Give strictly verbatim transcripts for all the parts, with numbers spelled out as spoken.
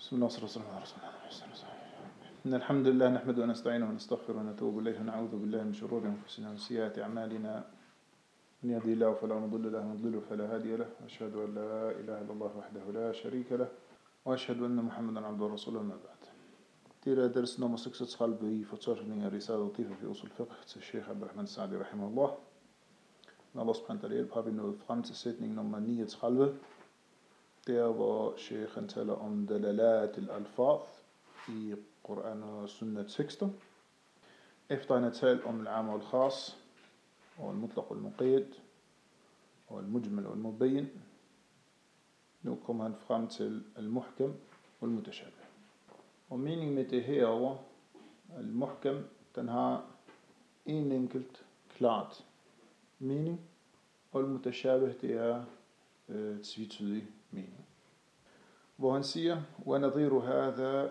بسم الله والصلاة والسلام على رسول الله. إن الحمد لله نحمده ونستعينه ونستغفره ونتوب إليه ونعوذ بالله من شرور أنفسنا ومن سيئات أعمالنا. من يهده الله فلا مضل له ومن يضلل فلا هادي له. وأشهد أن لا إله إلا الله وحده لا شريك له وأشهد أن محمدا عبده ورسوله. أما بعد. تيرا درس nummer seksogtredive i fortolkning af Risale al-Tifa fi usul fiqh til Sheikh Abdurrahman Sa'di rahimahullah. Når Allah subhanahu wa ta'ala hjælp har vi nået frem til sætning nummer niogtredive. Der hvor Sheikhen taler om dalalat al-alfaz i Koran og Sunnah tekster. Efter han har talt om al-am og al-khas og al-mutlaq og al-muqayyad og al-mujmal og al-mubayyin. Nu kommer han frem til al-muhkam og al-mutashabih. Og meningen med det herover, al-muhkam, den har en enkelt klart mening, og al-mutashabih, det er øh, tvetydig mening. Hvor han siger, وَنَظِيرُ هَذَا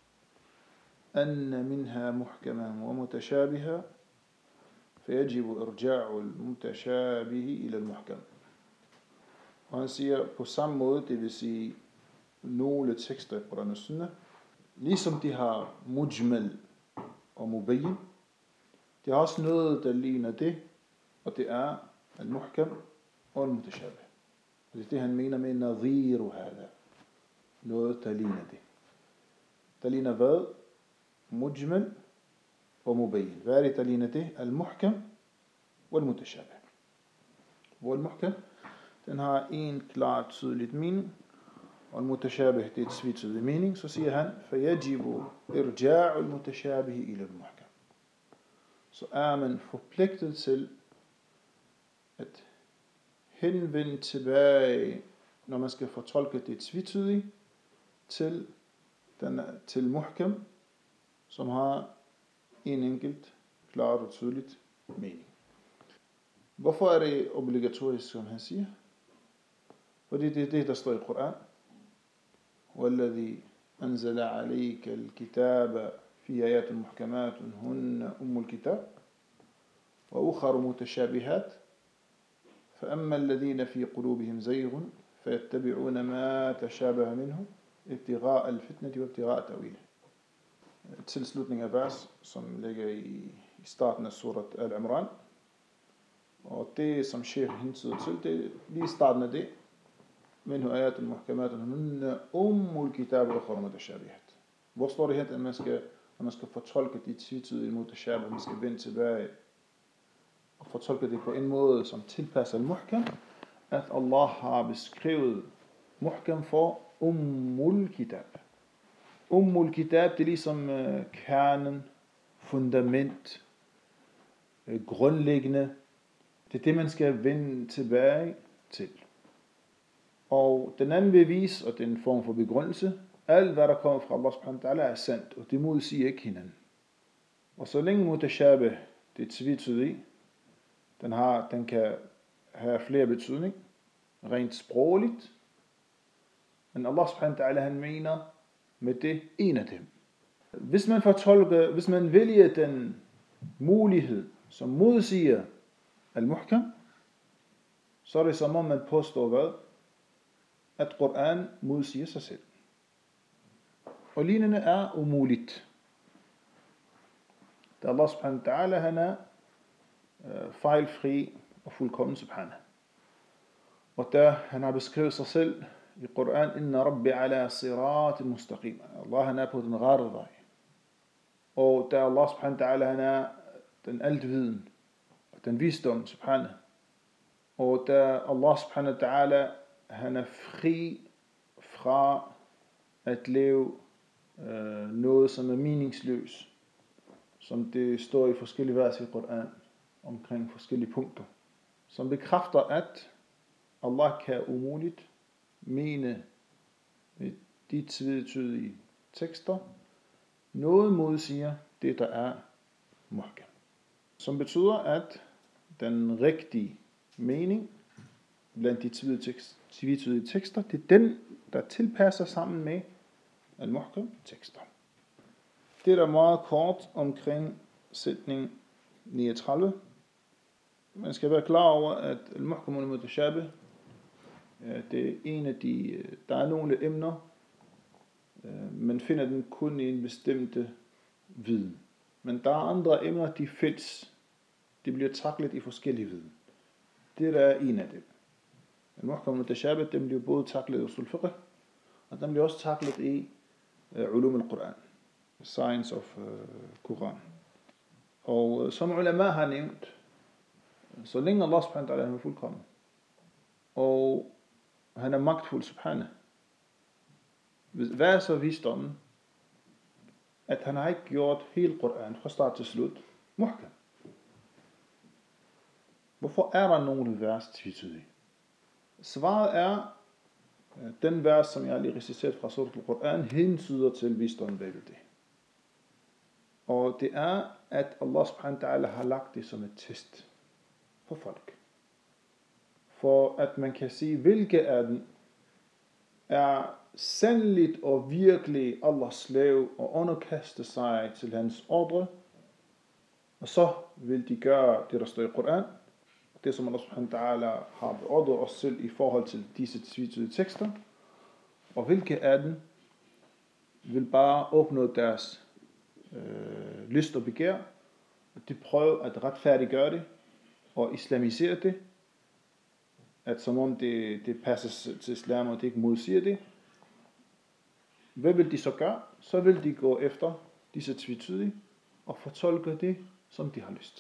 أَنَّ مِنْهَا مُحْكَمًا وَمُتَشَابِهًا فَيَجِبُ إِرْجَاعُ الْمُتَشَابِهِ إِلَى الْمُحْكَمِ. Og han siger, på samme måde, det vil sige, nogle tekster i Koran og Sunnah, ligesom de har mujmal og mubayyin, de har også noget, der ligner det, og det er al-muhkam og al-mutashabih. Det er det, han mener med nadhiru hada. Noget, der ligner det. Der ligner hvad? Mujmal og mubayyin. Hvad er det, der ligner det? Al-muhkam og al-mutashabih. Hvor al-muhkam, den har en klart tydeligt mening, og al-mutashabih, det er et tvetydig mening. Så siger han, فَيَجِبُ إِرْجَاعُ الْمُتَشَابِهِ إِلَى الْمُحْكَمِ. Så er man forpligtet til at henvende tilbage, når man skal fortolke det tvetydige, til, den, til muhkam, som har en enkelt, klart og tydeligt mening. Hvorfor er det obligatorisk, som han siger? Fordi det er det, der står i Koran. وَالَّذِي أَنزَلَ عَلَيْكَ الْكِتَابَ فِي آيَاتٍ مُحْكَمَاتٌ هُنَّ أُمُّ الْكِتَابِ وَأُخَرُ مُتَشَابِهَاتٌ فأما الذين في قلوبهم زيغ فيتبعون ما تشابه منه ابتغاء الفتنة وابتغاء تأويله. Tilslutning af vers, som ligger i, i starten af surat Al-Imran. Og det, som Sheikh hentyder til, det er lige starten af det. منه آيات محكمات هن أم الكتاب وأخر متشابهات. Hvor står det her, at man skal, at man skal fortolke de tvetydige mutashabih, man skal vende tilbage og fortolke det på en måde, som tilpasser muhkam, at Allah har beskrevet muhkam for ummul kitab. Ummul kitab, det er ligesom uh, kernen, fundament, uh, grundlæggende. Det er det, man skal vende tilbage til. Og den anden bevis, og den form for begrundelse, alt hvad der kommer fra Allah subhanahu wa ta'ala er sandt, og det modsiger ikke hinanden. Og så længe mutashabih, det er tvetydigt, Den, har, den kan have flere betydning, rent sprogligt. Men Allah subhanahu wa ta'ala, han mener med det en af dem. Hvis man fortolker, hvis man vælger den mulighed, som modsiger al-muhkam, så er det som om man påstår hvad? At Koran modsiger sig selv. Og lignende er umuligt. Da Allah subhanahu wa ta'ala, han er fejlfri og fuldkommen subhanahu. Og der han har beskrevet sig selv i Koran, inna rabbi ala sirat mustaqim. Allah, han er på den rette vej. Og der Allah subhanahu wa ta'ala, han er den altviden og den visdom subhanahu. Og der Allah subhanahu wa ta'ala, han er fri fra at leve øh, noget som er meningsløs, som det står i forskellige vers i Koran omkring forskellige punkter, som bekræfter, at Allah kan umuligt mene med de tvetydige tekster noget modsiger det, der er muhkam. Som betyder, at den rigtige mening blandt de tvetydige tekster, det er den, der tilpasser sammen med al-muhkam tekster. Det er der meget kort omkring sætning niogtredive. Man skal være klar over, at al-muhkam og al-mutashabih, det er en af de, der er nogle emner, Man finder den kun i en bestemte viden. Men der er andre emner, de findes. De bliver taklet i forskellige viden. Det der er en af dem. Al-Muhkam al-Mutashabih, den bliver både taklet i usul fiqh, og den bliver også taklet i uh, ulum al-Quran. Science of uh, Quran. Og uh, som ulama har nævnt, så længe Allah subhanahu wa ta'ala er fuldkommen, og han er magtfuld subhanahu, hvad er så visdommen? At han har ikke gjort hele Quran fra start til slut muhkam. Hvorfor er der nogle vers tvetydige? Svaret er, den vers, som jeg lige reciteret fra Surat al-Quran, hentyder til visdommen bag det. Og det er, at Allah subhanahu wa ta'ala har lagt det som et test for folk. For at man kan sige, hvilke af dem er sandeligt og virkelig Allahs slave og underkaste sig til hans ordre, og så vil de gøre det, der står i Quran, det som Allah subhanahu wa ta'ala har beordret os selv i forhold til disse tvetydige tekster, og hvilke af dem vil bare opnå deres øh, lyst og begær, og de prøver at retfærdiggøre det og islamisere det, at som om det, det passer til islam, og det ikke modsiger det. Hvad vil de så gøre? Så vil de gå efter disse tvetydige og fortolke det, som de har lyst.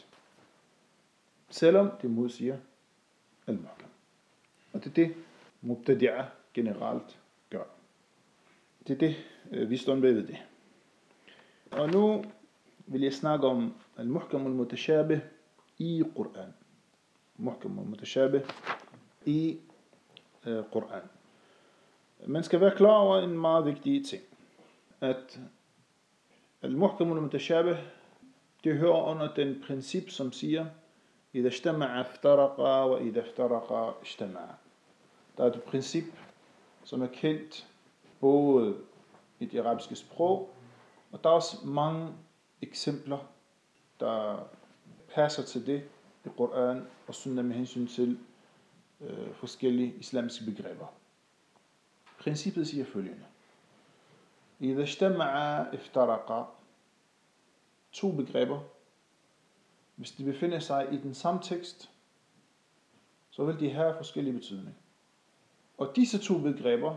Selvom det modsiger al-Muhkam. Og det er det, Mubtadi'ah generelt gør. Det er det, vi står ved det. Og nu vil jeg snakke om al-Muhkam al-Mutashabih i Quran. Muhkam al-Mutashabih i uh, Quran. Man skal være klar over en meget vigtig ting. At al-Muhkam al-Mutashabih, det hører under den princip, som siger, إذا اجتمع افترق وإذا افترق اجتمع. Der er et princip, som er kendt både i det arabiske sprog, og der er også mange eksempler, der passer til det i Quran og Sunnah med hensyn til øh, forskellige islamiske begreber. Princippet siger følgende: إذا اجتمع افترق. To begreber. Hvis de befinder sig i den samme tekst, så vil de have forskellige betydning. Og disse to begreber,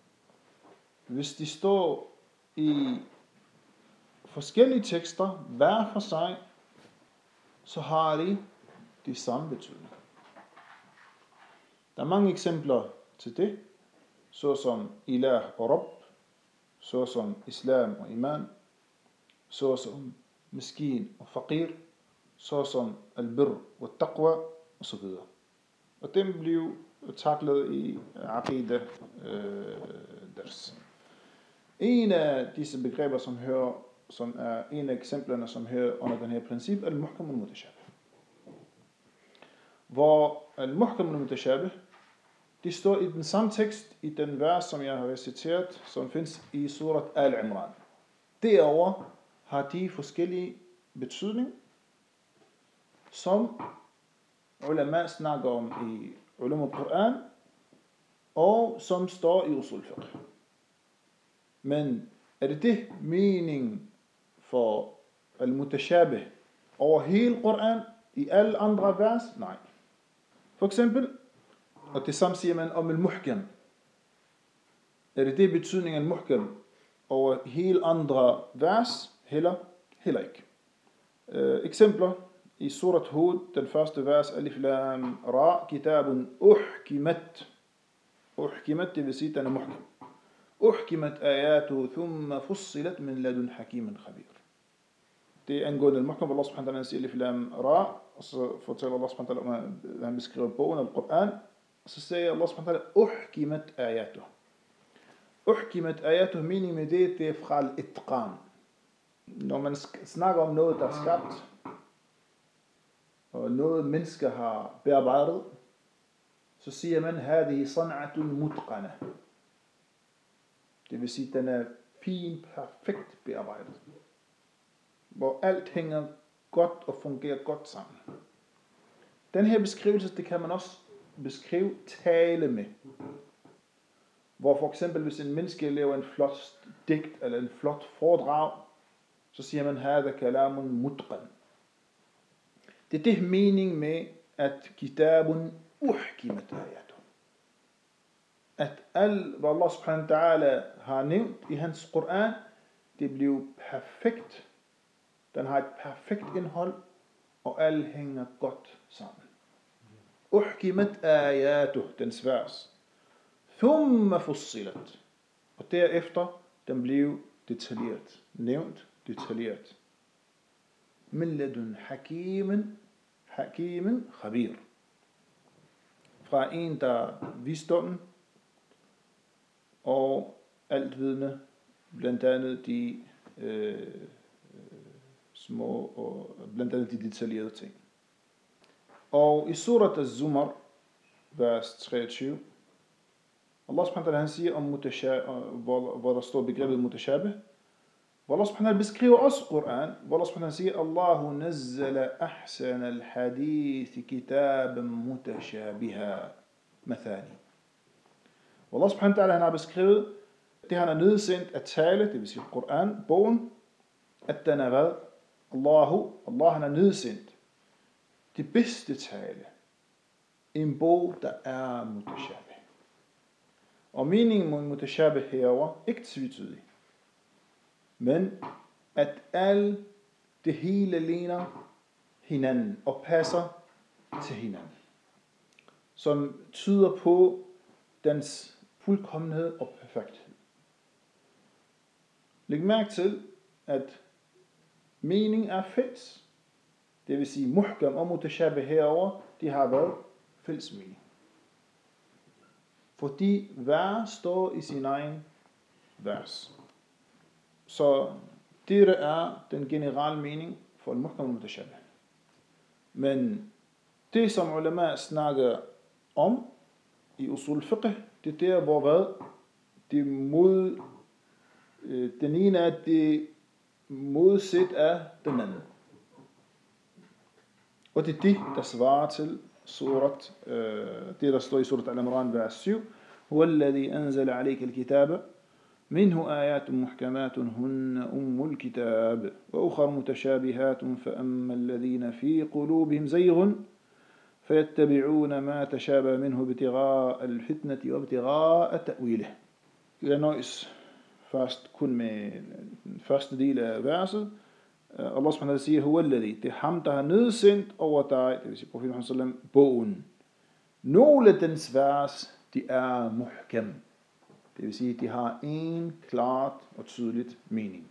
hvis de står i forskellige tekster, hver for sig, så har de de samme betydning. Der er mange eksempler til det, såsom ilah og rabb, såsom islam og iman, såsom miskin og faqir, såsom al-birr og taqwa og så videre. Og dem blev taklet i Aqidah øh, ders. En af disse begreber, som hører, som er en af eksemplerne, som hører under den her princip, er al-Muhkam al-Mutashabih. Hvor al-Muhkam al-Mutashabih, de står i den samme tekst, i den vers, som jeg har reciteret, som findes i surat Al-Imran. Derover har de forskellige betydning, som ulama snakker om i ulum al-Quran, og som står i usul fiqh. Men er det det mening for al-Mutashabih over hele Quran, i alle andre vers? Nej. For eksempel, og det samme siger man om al-Muhkam. Er det det betydning af al-Muhkam over hele andre vers? Heller, heller ikke. Uh, eksempler i surat Hud, den første vers, alif lam ra, kitabun uhkimat. Uhkimat, det vil sige, den er muhkam. Uhkimat ayatu, thumma fussilat min ladun hakiman khabir. Det er angående al-Muhkam, hvor Allah subhanahu wa ta'ala siger alif lam ra, og så fortæller Allah subhanahu wa ta'ala, at han beskriver bogen af Quran, og så siger Allah subhanahu wa ta'ala, uhkimat ayatu. Uhkimat ayatu, mening med det, det er fra al-itqan. Når man snakker om noget, der er skabt, og noget mennesker har bearbejdet, så siger man, hadihi san'atun mutqana. Det vil sige, den er fin, perfekt bearbejdet. Hvor alt hænger godt og fungerer godt sammen. Den her beskrivelse, det kan man også beskrive tale med. hvor for eksempel hvis en menneske laver en flot digt eller en flot foredrag, så siger man, hada kalamun mutqan. Det er det mening med, at kitabun uhkimat ayatu. At alt, hvad Allah subhanahu wa ta'ala har nævnt i hans Koran, det bliver perfekt. Den har et perfekt indhold, og alt hænger godt sammen. Uhkimat ayatu, dens vers. Thumma fussilat. Og derefter, den blev detaljeret. Nævnt, detaljeret. Min ladun hakimen, hakimen khabir. Fra en, der visdommen og altvidende, blandt andet de øh, små og blandt andet de detaljerede ting. Og i surat az-Zumar, vers treogtyve, Allah subhanahu wa ta'ala, han siger om mutashabih, hvor, hvor der står begrebet mutashabih, hvor Allah subhanahu wa ta'ala beskriver også Koran, hvor Allah subhanahu wa ta'ala siger, Allahu nazzala ahsan al-hadith kitaben mutashabiha mathani. Hvor Allah subhanahu wa ta'ala, han har beskrevet, det han har nedsendt at tale, det vil sige Koran, bogen, at den er hvad? Allahu, Allah han har nedsendt det bedste tale. En bog, der er mutashabih. Og meningen med mutashabih herover, ikke tvetydig, men at alt det hele ligner hinanden og passer til hinanden. Som tyder på dens fuldkommenhed og perfekthed. Læg mærke til, at mening er fælles. Det vil sige, muhkam og mutashabih herover, de har været fælles mening. Fordi hver står i sin egen vers. Så det er den generelle mening for al-muhkam og mutashabih. Men det som ulema snakker om i usul fiqh, det er der, hvor hvad? Det mod, den ene er det modsæt af den anden. Og det er det, der svarer til surat, det der står i surat Al-Imran, vers syv. هو الذي أنزل عليك الكتاب منه آيات محكمات هن أم الكتاب وأخر متشابهات فأما الذين في قلوبهم زيغ فيتبعون ما تشابه منه ابتغاء الفتنة وابتغاء تأويله. Jeg nøjes først kun med den første del af verset. Allah subhanahu wa ta'ala siger, huwa alladhi, det er ham, der har nedsendt over dig, det vil sige profeten Muhammad sallallahu alaihi wasallam, bogen. Nogle dens vers, de er muhkam. Det vil sige, de har en klart og tydeligt mening.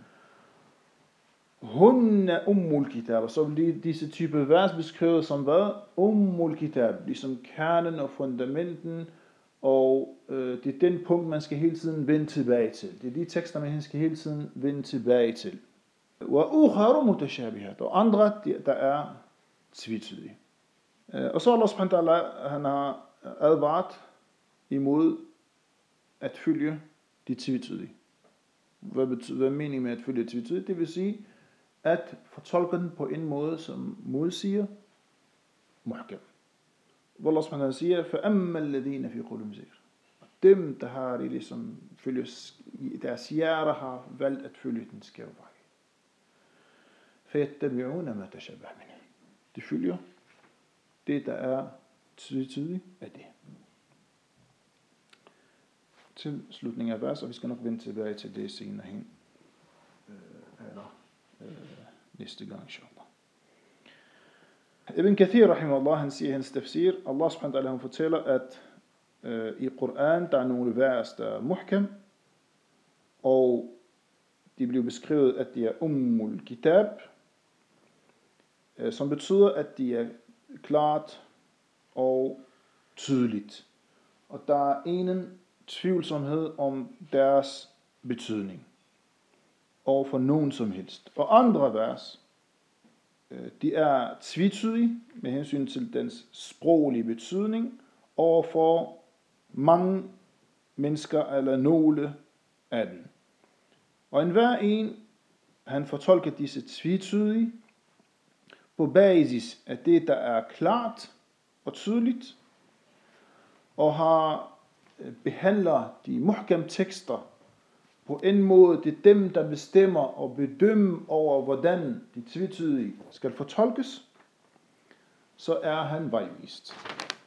Hunna ummul kitab. Så bliver disse type vers beskrevet som hvad? Ummul kitab. Ligesom kernen og fundamenten. Og øh, det er den punkt, man skal hele tiden vende tilbage til. Det er de tekster, man skal hele tiden vende tilbage til. Wa ukharu mutashabihat. Og andre, der er tvetydige. Og så Allah subhanahu wa ta'ala, han har advaret imod at følge de tvetydige. Hvad betyder, hvad er meningen med at følge de tvetydige? Det vil sige, at fortolke den på en måde, som modsiger muhkam. Hvor Allah subhanahu wa ta'ala siger, فَأَمَّا الَّذِينَ فِي قُلُوبِهِمْ زَيْغٌ. Dem, der har det ligesom, følge, deres hjerter har valgt at følge den skæve vej. فَيَتَّبِعُونَ مَا تَشَابَهَ مِنْهُ. De følger det, der er tvetydigt af det. Til slutningen af vers, og vi skal nok vende tilbage til det senere hen, øh, eller øh, næste gang, inshallah. Ibn Kathir, rahimahullah, han siger i hans tafsir, Allah subhanahu wa ta'ala, han fortæller, at øh, i Koran, der er nogle vers, der er muhkam, og de bliver beskrevet, at de er ummul kitab, øh, som betyder, at de er klart og tydeligt. Og der er ingen tvivlsomhed om deres betydning. Og for nogen som helst. Og andre vers, de er tvetydige med hensyn til dens sproglige betydning, og for mange mennesker eller nogle af dem. Og enhver en, han fortolker disse tvetydige på basis af det, der er klart og tydeligt, og har behandler de muhkam tekster på en måde, det er dem, der bestemmer og bedømmer over, hvordan de tvetydige skal fortolkes, så er han vejvist.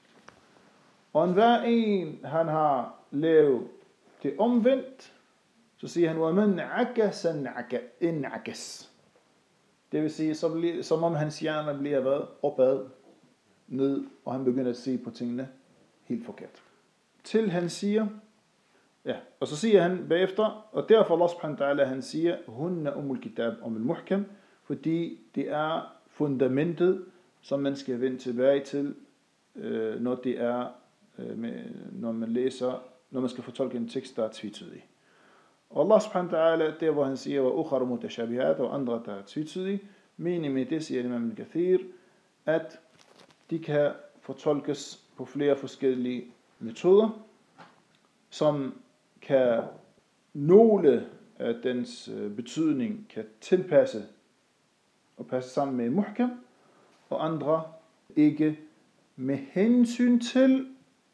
Og hver en, han har lavet det omvendt, så siger han, وَمَنْ عَكَسَ إِنْعَكَسْ. Det vil sige, som, som om hans hjerne bliver hvad? Opad, ned, og han begynder at se på tingene helt forkert. Til han siger, ja, og så siger han bagefter, og derfor Allah subhanahu wa ta'ala, han siger, hunna umul kitab om al-muhkam, fordi det er fundamentet, som man skal vende tilbage til, øh, når det er, øh, med, når man læser, når man skal fortolke en tekst, der er tvetydig. Og Allah subhanahu wa ta'ala, der hvor han siger, wa ukhar mutashabihat, og andre, der er tvetydige, meningen med det, siger Imam al-Kathir, at de kan fortolkes på flere forskellige metoder, som kan nogle af dens betydning kan tilpasse og passe sammen med muhkam, og andre ikke med hensyn til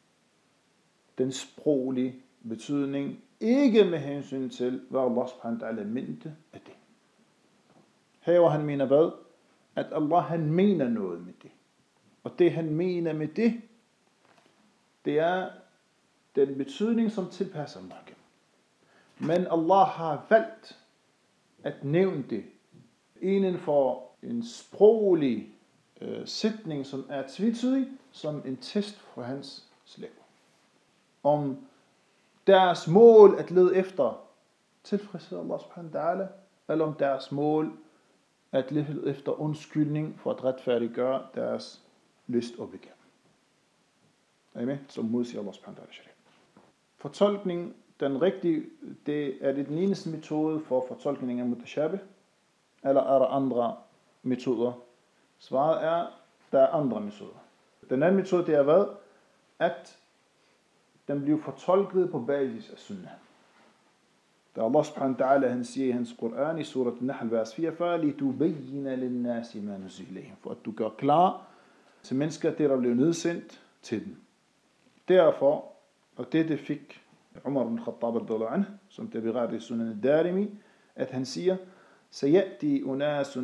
den sproglige betydning, ikke med hensyn til, hvad Allah subhanahu wa ta'ala mente af det. Her han mener hvad? At Allah han mener noget med det. Og det han mener med det, det er den betydning, som tilpasser muhkam. Men Allah har valgt at nævne det inden for en sproglig øh, sætning, som er tvetydig, som en test for hans slæb. Om deres mål at lede efter tilfredshed Allah subhanahu wa ta'ala, eller om deres mål at lede efter undskyldning for at retfærdiggøre deres lyst og begær. Er I med? Som modsiger Allah subhanahu wa ta'ala. Fortolkning, den rigtige, det er det den eneste metode for fortolkning af mutashabih, eller er der andre metoder? Svaret er, der er andre metoder. Den anden metode, det er hvad? At den bliver fortolket på basis af sunnah. Da Allah subhanahu wa ta'ala, han siger i hans Koran i surat Nahl, vers fireogfyrre, لِتُبَيِّنَ لِلنَّاسِ مَا نُزِّلَ إِلَيْهِمْ, for at du gør klar til mennesker, det der blev nedsendt til dem. Derfor, og det det fik Umar ibn Khattab radhiyallahu anhu, som det berettet i Sunan al-Darimi, at han siger, سيأتي أناس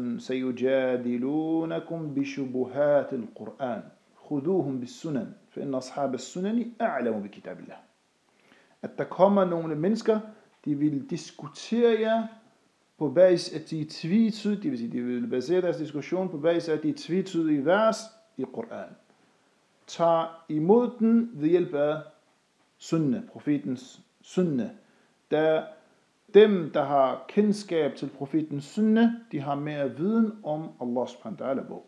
سيجادلونكم بشبهات القرآن خذوهم بالسنن فإن أصحاب السنن أعلم بكتاب الله. At der kommer nogle mennesker, de vil diskutere jer på basis af de tvetydige, det vil sige, de vil basere deres diskussion på basis af de tvetydige vers i Koran. Tag imod den ved hjælp af sunne, profetens sunne. Der dem, der har kendskab til profetens sunne, de har mere viden om Allah subhanahu wa ta'ala bog.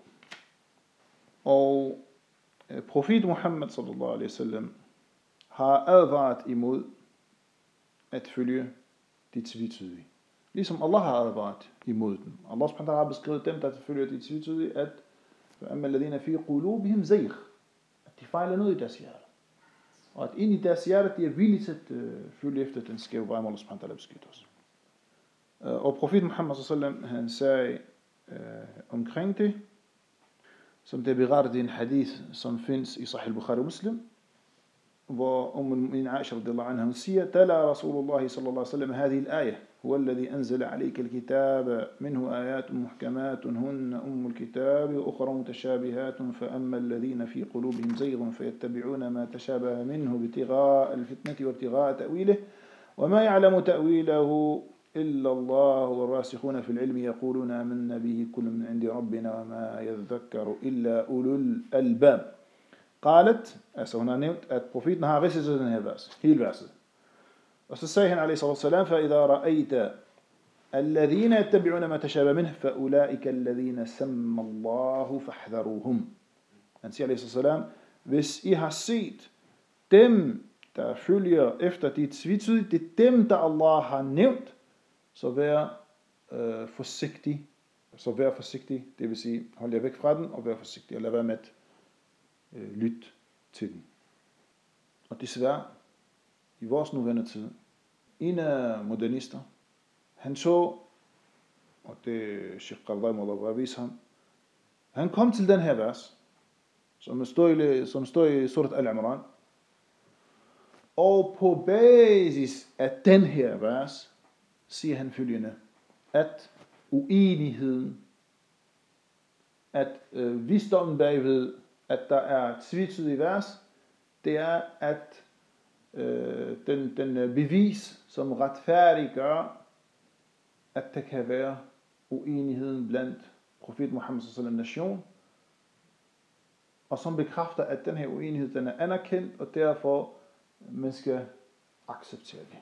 Og profet Muhammad sallallahu alaihi wasallam har advaret imod at følge de tvetydige. Ligesom Allah har advaret imod dem. Allah subhanahu wa ta'ala har beskrevet dem, der følger de tvetydige, at فَأَمَّا الَّذِينَ فِي قُلُوبِهِمْ زَيْغ, at de fejler noget i deres hjerte. Og at ind i deres hjerte, de er villige til at øh, følge efter den skæve vej, Allah subhanahu wa ta'ala beskytter os. Uh, og profeten Muhammad sallallahu alaihi wasallam, han sagde øh, omkring det, som det er berettet i en hadith, som findes i Sahih Bukhari og Muslim, hvor Umm al-Mu'minin Aisha radhiyallahu anha, hun siger, tala Rasulullah sallallahu alaihi wasallam هذه الآية هو الذي أنزل عليك الكتاب منه آيات محكمات هن أم الكتاب وأخرى متشابهات فأما الذين في قلوبهم زيغ فيتبعون ما تشابه منه ابتغاء الفتنة وابتغاء تأويله وما يعلم تأويله إلا الله والراسخون في العلم يقولون آمنا به كل من عند ربنا وما يذكر إلا أولو الألباب. قالت, altså hun har nævnt, at profeten har ridset den her vers, hele verset. Og så sagde han, alaihi salatu wassalam, فَإِذَا رَأَيْتَ الَّذِينَ يَتَّبِعُونَ مَا تَشَابَهَ مِنْهُ فَأُولَٰئِكَ الَّذِينَ سَمَّ اللَّهُ فَاحْذَرُوهُمْ. Han siger, alaihi salatu wassalam, hvis I har set dem, der følger efter de tvetydige, det er dem, der Allah har nævnt, så vær øh, forsigtig. Så vær forsigtig, det vil sige, hold jer væk fra den, og vær forsigtig, og lad være med at øh, lytte til den. Og desværre, i vores nuværende tid, en af modernister, han så, og det er Sheikh Qardawi Mullah var vise ham, han kom til den her vers, som står i, som står i surat Al-Imran, Og på basis af den her vers, siger han følgende, at uenigheden, at øh, visdommen bagved, at der er tvetydige vers, det er, at øh, den, den bevis, som retfærdiggør, at der kan være uenigheden blandt profet Muhammed sallallahu alaihi wasallam nation, og som bekræfter, at den her uenighed, den er anerkendt, og derfor man skal acceptere det.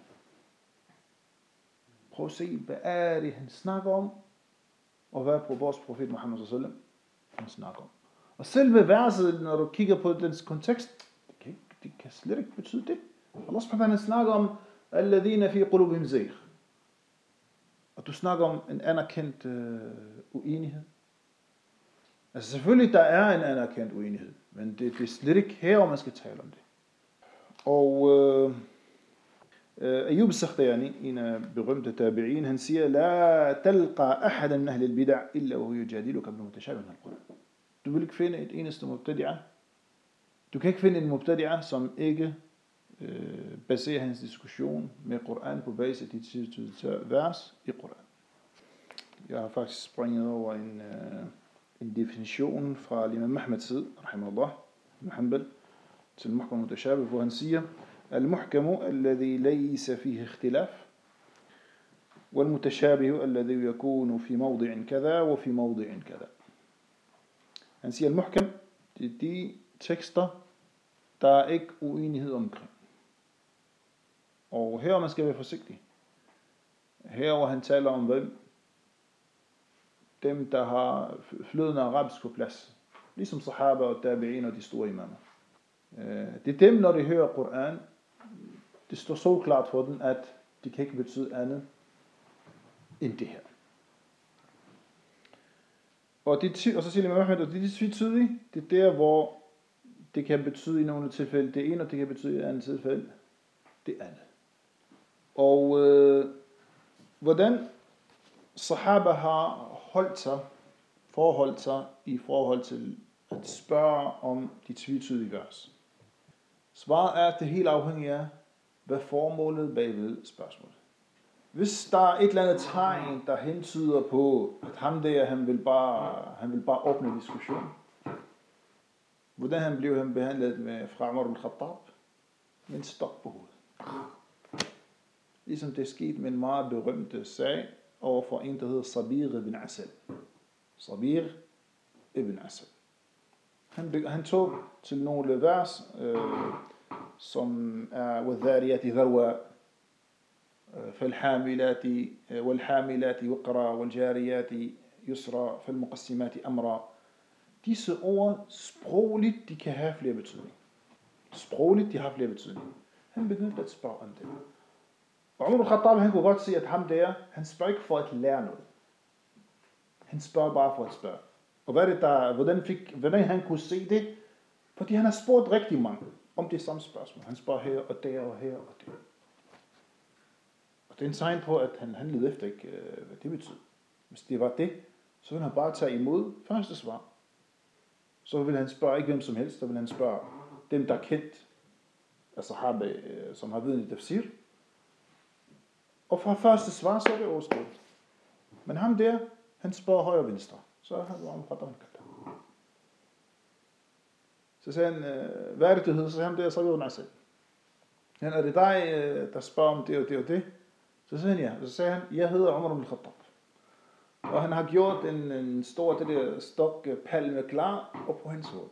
Prøv at se, hvad er det, han snakker om, og hvad på vores profet Muhammed sallallahu alaihi wasallam han snakker om. Og selve verset, når du kigger på dens kontekst, det kan, det kan slet ikke betyde det. Allah subhanahu wa ta'ala snakker om alladhina fi qulubihim zayg. Og du snakker om en anerkendt øh, uenighed. Altså selvfølgelig, der er en anerkendt uenighed, men det, det er slet ikke her, hvor man skal tale om det. Og øh, øh, Ayyub al-Sakhtiyani, en af berømte tabi'in, han siger, La talqa ahadan min ahli al-bid'a illa wa yujadiluka bil mutashabih min al-Qur'an. Du vil ikke finde et eneste mubtadi'a. Du kan ikke finde en mubtadi'a, som ikke øh, baserer hans diskussion med Qur'an på basis af de tydelige vers i Qur'an. Jeg har faktisk springet over en, øh, en definition fra Imam Ahmed side, rahimahullah, Muhammad, til Muhkam Mutashabih, hvor han siger, Al-Muhkamu alladhi laysa fihi ikhtilaf, wal-Mutashabih alladhi yakunu fi mawdi'in kada wa fi mawdi'in kada. Han siger, Al-Muhkam, det er de tekster, der er ikke uenighed omkring. Og her man skal være forsigtig. Her hvor han taler om hvem? Dem, der har flydende arabisk på plads. Ligesom sahaba og tabi'in og de store imamer. Det er dem, når de hører Qur'an, det står så klart for dem, at det kan ikke betyde andet end det her. Og, det, og så siger Imam Ahmed, at det er tvetydige, det er der, hvor det kan betyde i nogle tilfælde det ene, og det kan betyde i et andet tilfælde det andet. Og øh, hvordan sahaba har holdt sig, forholdt sig i forhold til at spørge om de tvetydige vers. Svaret er, at det er helt afhængigt af, hvad formålet bagved spørgsmålet. Hvis der er et eller andet tegn, der hentyder på, at ham der, han vil bare, han vil bare åbne diskussion. Hvordan han blev han behandlet med fra Umar al-Khattab? Med en stok på hovedet. Ligesom det skete med en meget berømte sag overfor en, der hedder Sabir ibn Asal. Sabir ibn Asal. Han, han tog til nogle vers, øh, som er وَالذَّارِيَاتِ ذَرْوَى فَالْحَامِلَاتِ وَالْحَامِلَاتِ وَقْرَى وَالْجَارِيَاتِ يُسْرَى فَالْمُقَسِّمَاتِ أَمْرَى. Disse ord, sprogligt, de kan have flere betydninger. Sprogligt, de har flere betydninger. Han begyndte at spørge om det. Og Umar al-Khattab, han kunne godt se, at ham der, han spørger ikke for at lære noget. Han spørger bare for at spørge. Og hvad er det der, hvordan, fik, hvordan han kunne se det? Fordi han har spurgt rigtig mange om det samme spørgsmål. Han spørger her og der og her og der. Og det er en tegn på, at han handlede efter ikke, hvad det betyder. Hvis det var det, så ville han bare tage imod første svar. Så vil han spørge ikke hvem som helst, så vil han spørge dem, der er kendt, altså har, som har viden i tafsir. Og fra første svar, så er det overstået. Men ham der, han spørger højre og venstre. Så er han om fra Så sagde han, hvad er det, du hedder? Så sagde han der, så er det jo nej selv. Han, er det dig, der spørger om det og det og det? Så sagde han ja. Så sagde han, jeg hedder Umar al-Khattab. Og han har gjort en, en stor det der stok palme klar, og på hans hoved.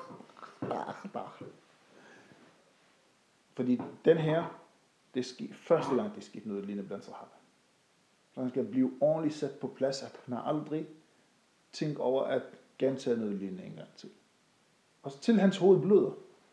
Fordi den her, det skete første gang, det skete noget lignende blandt sahaba. Så han skal blive ordentligt sat på plads, at han har aldrig tænkt over at gentage noget lignende en gang til. Og så til hans hoved bløder.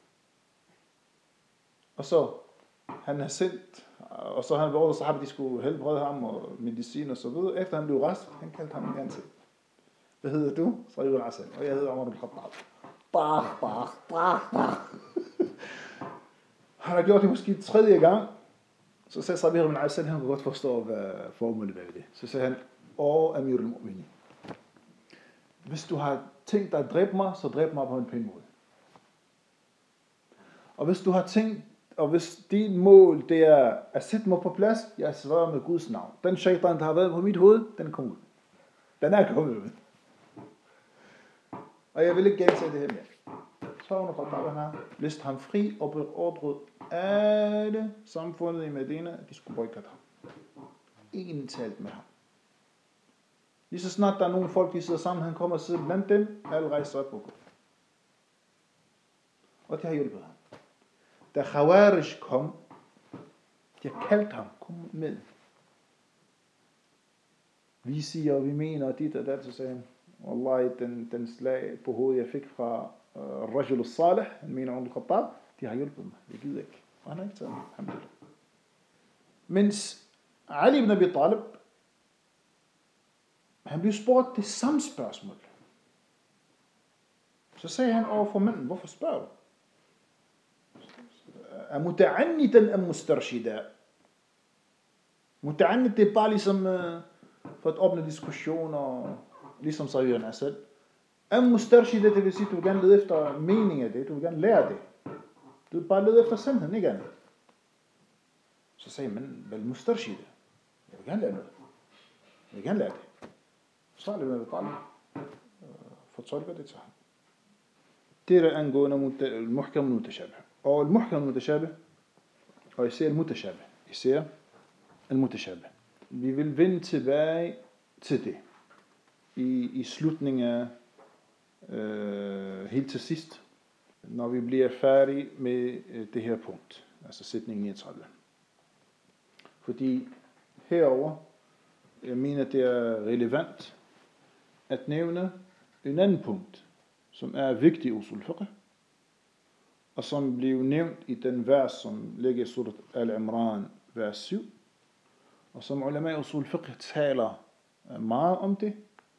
Og så han har sendt, og så han var så har de skulle helbrede ham og medicin og så videre. Efter han blev rest, han kaldte ham en gang til. Hvad hedder du? Så er det jo Hassan. Og jeg hedder Umar al-Khattab. Bah, bah, bah, bah. Han har gjort det måske tredje gang. Så sagde Sabir ibn Asal, han kunne godt forstå, hvad formålet var det. Så sagde han, åh, Amir al-Mu'minin. Hvis du har tænkt dig at dræbe mig, så dræb mig på en pæn måde. Og hvis du har tænkt og hvis dit mål, det er at sætte mig på plads, jeg svarer med Guds navn. Den shaitan, der har været på mit hoved, den kom ud. Den er kommet ud. Og jeg vil ikke gentage det her mere. Så under Khattab, han har lyst ham fri og beordret alle samfundet i Medina, at de skulle boykotte ham. Ingen talt med ham. Lige så snart der er nogle folk, de sidder sammen, han kommer og sidder blandt dem, alle rejser op på gå. Og det har hjulpet ham. Da Khawarij kom, de har kaldt ham, kom med. Vi siger, og vi mener, og dit og dat, så sagde han, Wallahi, den, den slag på hovedet, jeg fik fra uh, Rajul al-Salih, han mener Umar al-Khattab, de har hjulpet mig. Jeg gider ikke. Og han har ikke taget mig. Alhamdulillah. Mens Ali ibn Abi Talib, han blev spurgt det samme spørgsmål. Så sagde han over for manden, hvorfor spørger du? Er muta'annidan am mustarshida? Muta'annid, det er bare ligesom uh, for at åbne diskussioner, ligesom Sayyidina selv. Am mustarshida, det vil sige, du vil gerne lede efter mening af det, du vil gerne lære det. Du vil bare lede efter sandheden, ikke andet. Så sagde man, vel mustarshida. Jeg vil gerne lære noget. Jeg vil gerne lære det. Så er det med at fortolker det til ham. Det er angående al-muhkam al-mutashabih. Og al-muhkam al-mutashabih, og især al-mutashabih, især al-mutashabih. Vi vil vende tilbage til det i, i slutningen af øh, helt til sidst, når vi bliver færdige med øh, det her punkt, altså sætning niogtredive. Fordi herover, jeg mener, det er relevant at nævne en anden punkt, som er vigtig i usul fiqh, og som blev nævnt i den vers, som ligger i surat Al-Imran, vers syv, og som ulama i usul fiqh taler meget om det,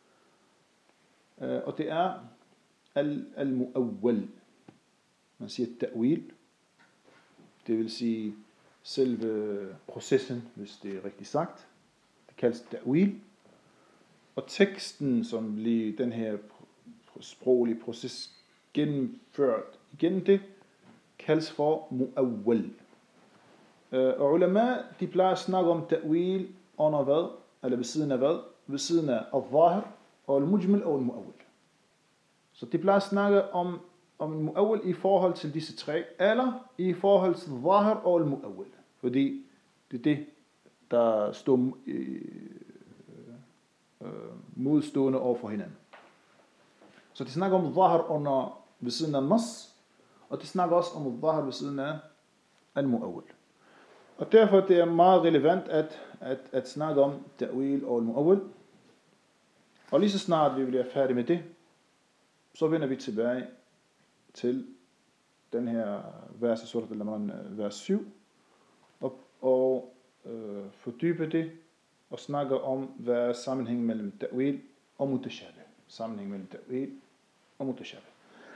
og det er al-mu'awwal. Man siger ta'wil, det vil sige selve processen, hvis det er rigtigt sagt. Det kaldes ta'wil. Og teksten, som bliver den her sproglige proces gennemført igennem det, kaldes for mu'awwal. Og ulama, de plejer at snakke om ta'wil under hvad? Eller ved siden af hvad? Ved siden af al-zahir og al-mujmal og al-mu'awwal. Så de plejer at snakke om om al-mu'awwal i forhold til disse tre, eller i forhold til al-zahir og al-mu'awwal. Fordi det er det, der står øh, øh, modstående over for hinanden. Så de snakker om al-zahir under ved siden af nas, og de snakker også om al-zahir ved siden af al-mu'awwal. Og derfor det er meget relevant at, at, at snakke om ta'wil og al-mu'awwal. Og lige så snart vi bliver færdige med det, så vender vi tilbage til den her vers i surat Al-Imran, vers syv, og, og øh, fordybe det, og snakke om, hvad er sammenhæng mellem ta'wil og mutashabih. Sammenhæng mellem ta'wil og mutashabih.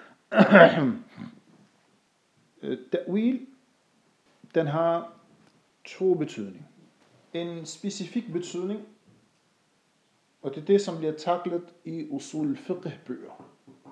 Ta'wil, den har to betydninger. En specifik betydning, og det er det, som bliver taklet i usul fiqh-bøger.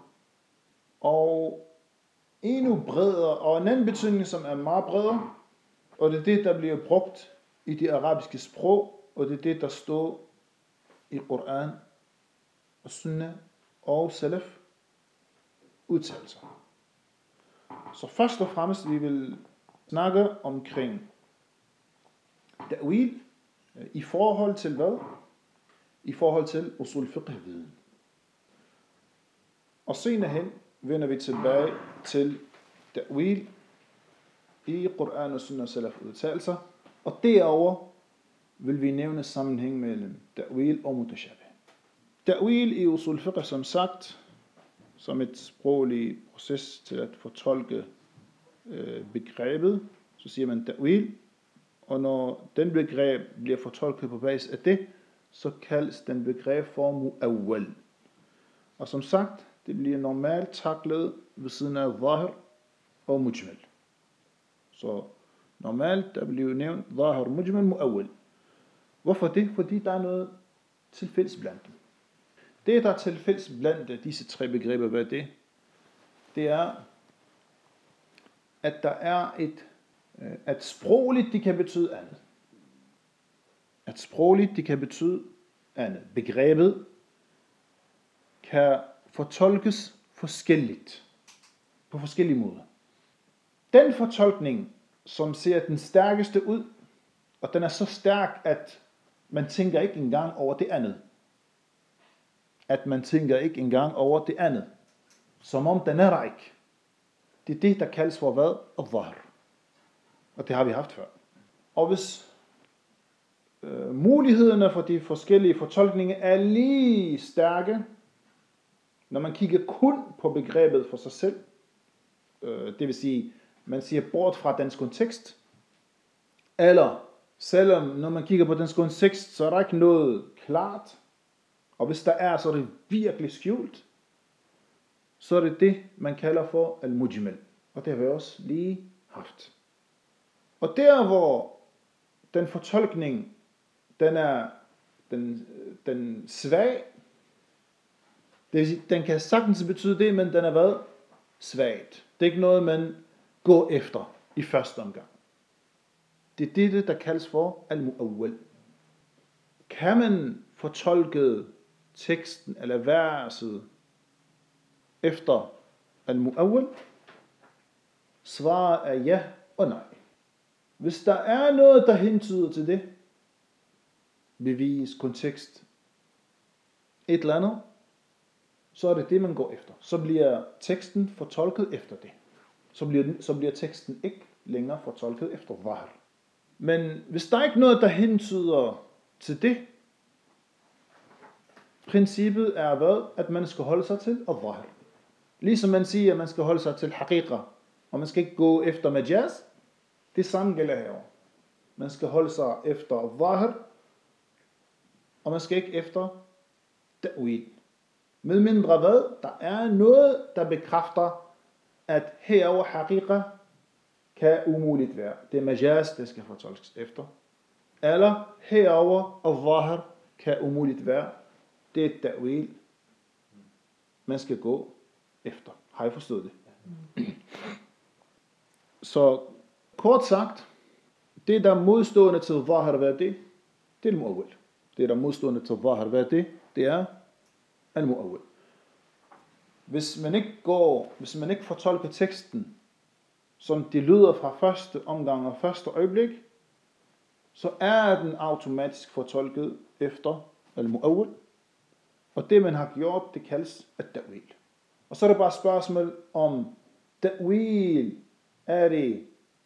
Og endnu bredere, og en anden betydning, som er meget bredere, og det er det, der bliver brugt i det arabiske sprog, og det er det, der står i Koran og Sunnah og Salaf udtalelser. Så først og fremmest, vi vil snakke omkring ta'wil i forhold til hvad? I forhold til usul fiqh-viden. Og senere hen vender vi tilbage til ta'wil i Koran og Sunnah og Salaf udtalelser, og derover vil vi nævne sammenhæng mellem ta'wil og mutashabih. Ta'wil i usul fiqh, som sagt, som et sproglig proces til at fortolke øh, begrebet, så siger man ta'wil, og når den begreb bliver fortolket på basis af det, så kaldes den begreb for mu'awwal. Og som sagt, det bliver normalt taklet ved siden af zahir og mujmal. Så normalt, der bliver nævnt zahir, mujmal, mu'awwal. Hvorfor det? Fordi der er noget tilfælles blandt dem. Det, der er tilfælles blandt disse tre begreber, hvad er det? Det er, at der er et at sprogligt det kan betyde andet. At sprogligt det kan betyde andet. Begrebet kan fortolkes forskelligt. På forskellige måder. Den fortolkning, som ser den stærkeste ud, og den er så stærk, at man tænker ikke engang over det andet. At man tænker ikke engang over det andet. Som om den er der ikke. Det er det, der kaldes for hvad? Al-Dhahr. Og det har vi haft før. Og hvis øh, mulighederne for de forskellige fortolkninger er lige stærke, når man kigger kun på begrebet for sig selv, øh, det vil sige, man siger bort fra dens kontekst, eller selvom når man kigger på dens kontekst, så er der ikke noget klart, og hvis der er, så er det virkelig skjult, så er det det, man kalder for al-mujmal. Og det har vi også lige haft. Og der, hvor den fortolkning, den er den, den svag, det vil sige, den kan sagtens betyde det, men den er hvad? Svagt. Det er ikke noget, man går efter i første omgang. Det er det, der kaldes for al-mu'awwal. Kan man fortolke teksten eller verset efter al-mu'awwal? Svaret er ja og nej. Hvis der er noget, der hentyder til det, bevis, kontekst, et eller andet, så er det det, man går efter. Så bliver teksten fortolket efter det. Så bliver, så bliver teksten ikke længere fortolket efter dhahr. Men hvis der er ikke noget, der hentyder til det, princippet er hvad? At man skal holde sig til al-dhahr. Ligesom man siger, at man skal holde sig til haqiqa, og man skal ikke gå efter majaz, det samme gælder herovre. Man skal holde sig efter al-dhahr, og man skal ikke efter ta'wil. Med mindre hvad? Der er noget, der bekræfter, at herover haqiqa kan umuligt være. Det er majaz, det skal fortolkes efter. Eller herover al-dhahr kan umuligt være. Det er ta'wil, man skal gå efter. Har I forstået det? Så kort sagt, det der er modstående til dhahr, hvad er det? Det er al-mu'awwal. Det der er modstående til dhahr, hvad er det? Det er al-mu'awwal. Hvis man ikke går, hvis man ikke fortolker teksten, som det lyder fra første omgang og første øjeblik, så er den automatisk fortolket efter al-mu'awwal. Og det man har gjort, det kaldes at-ta'wil. Og så er det bare spørgsmål om ta'wil, er det,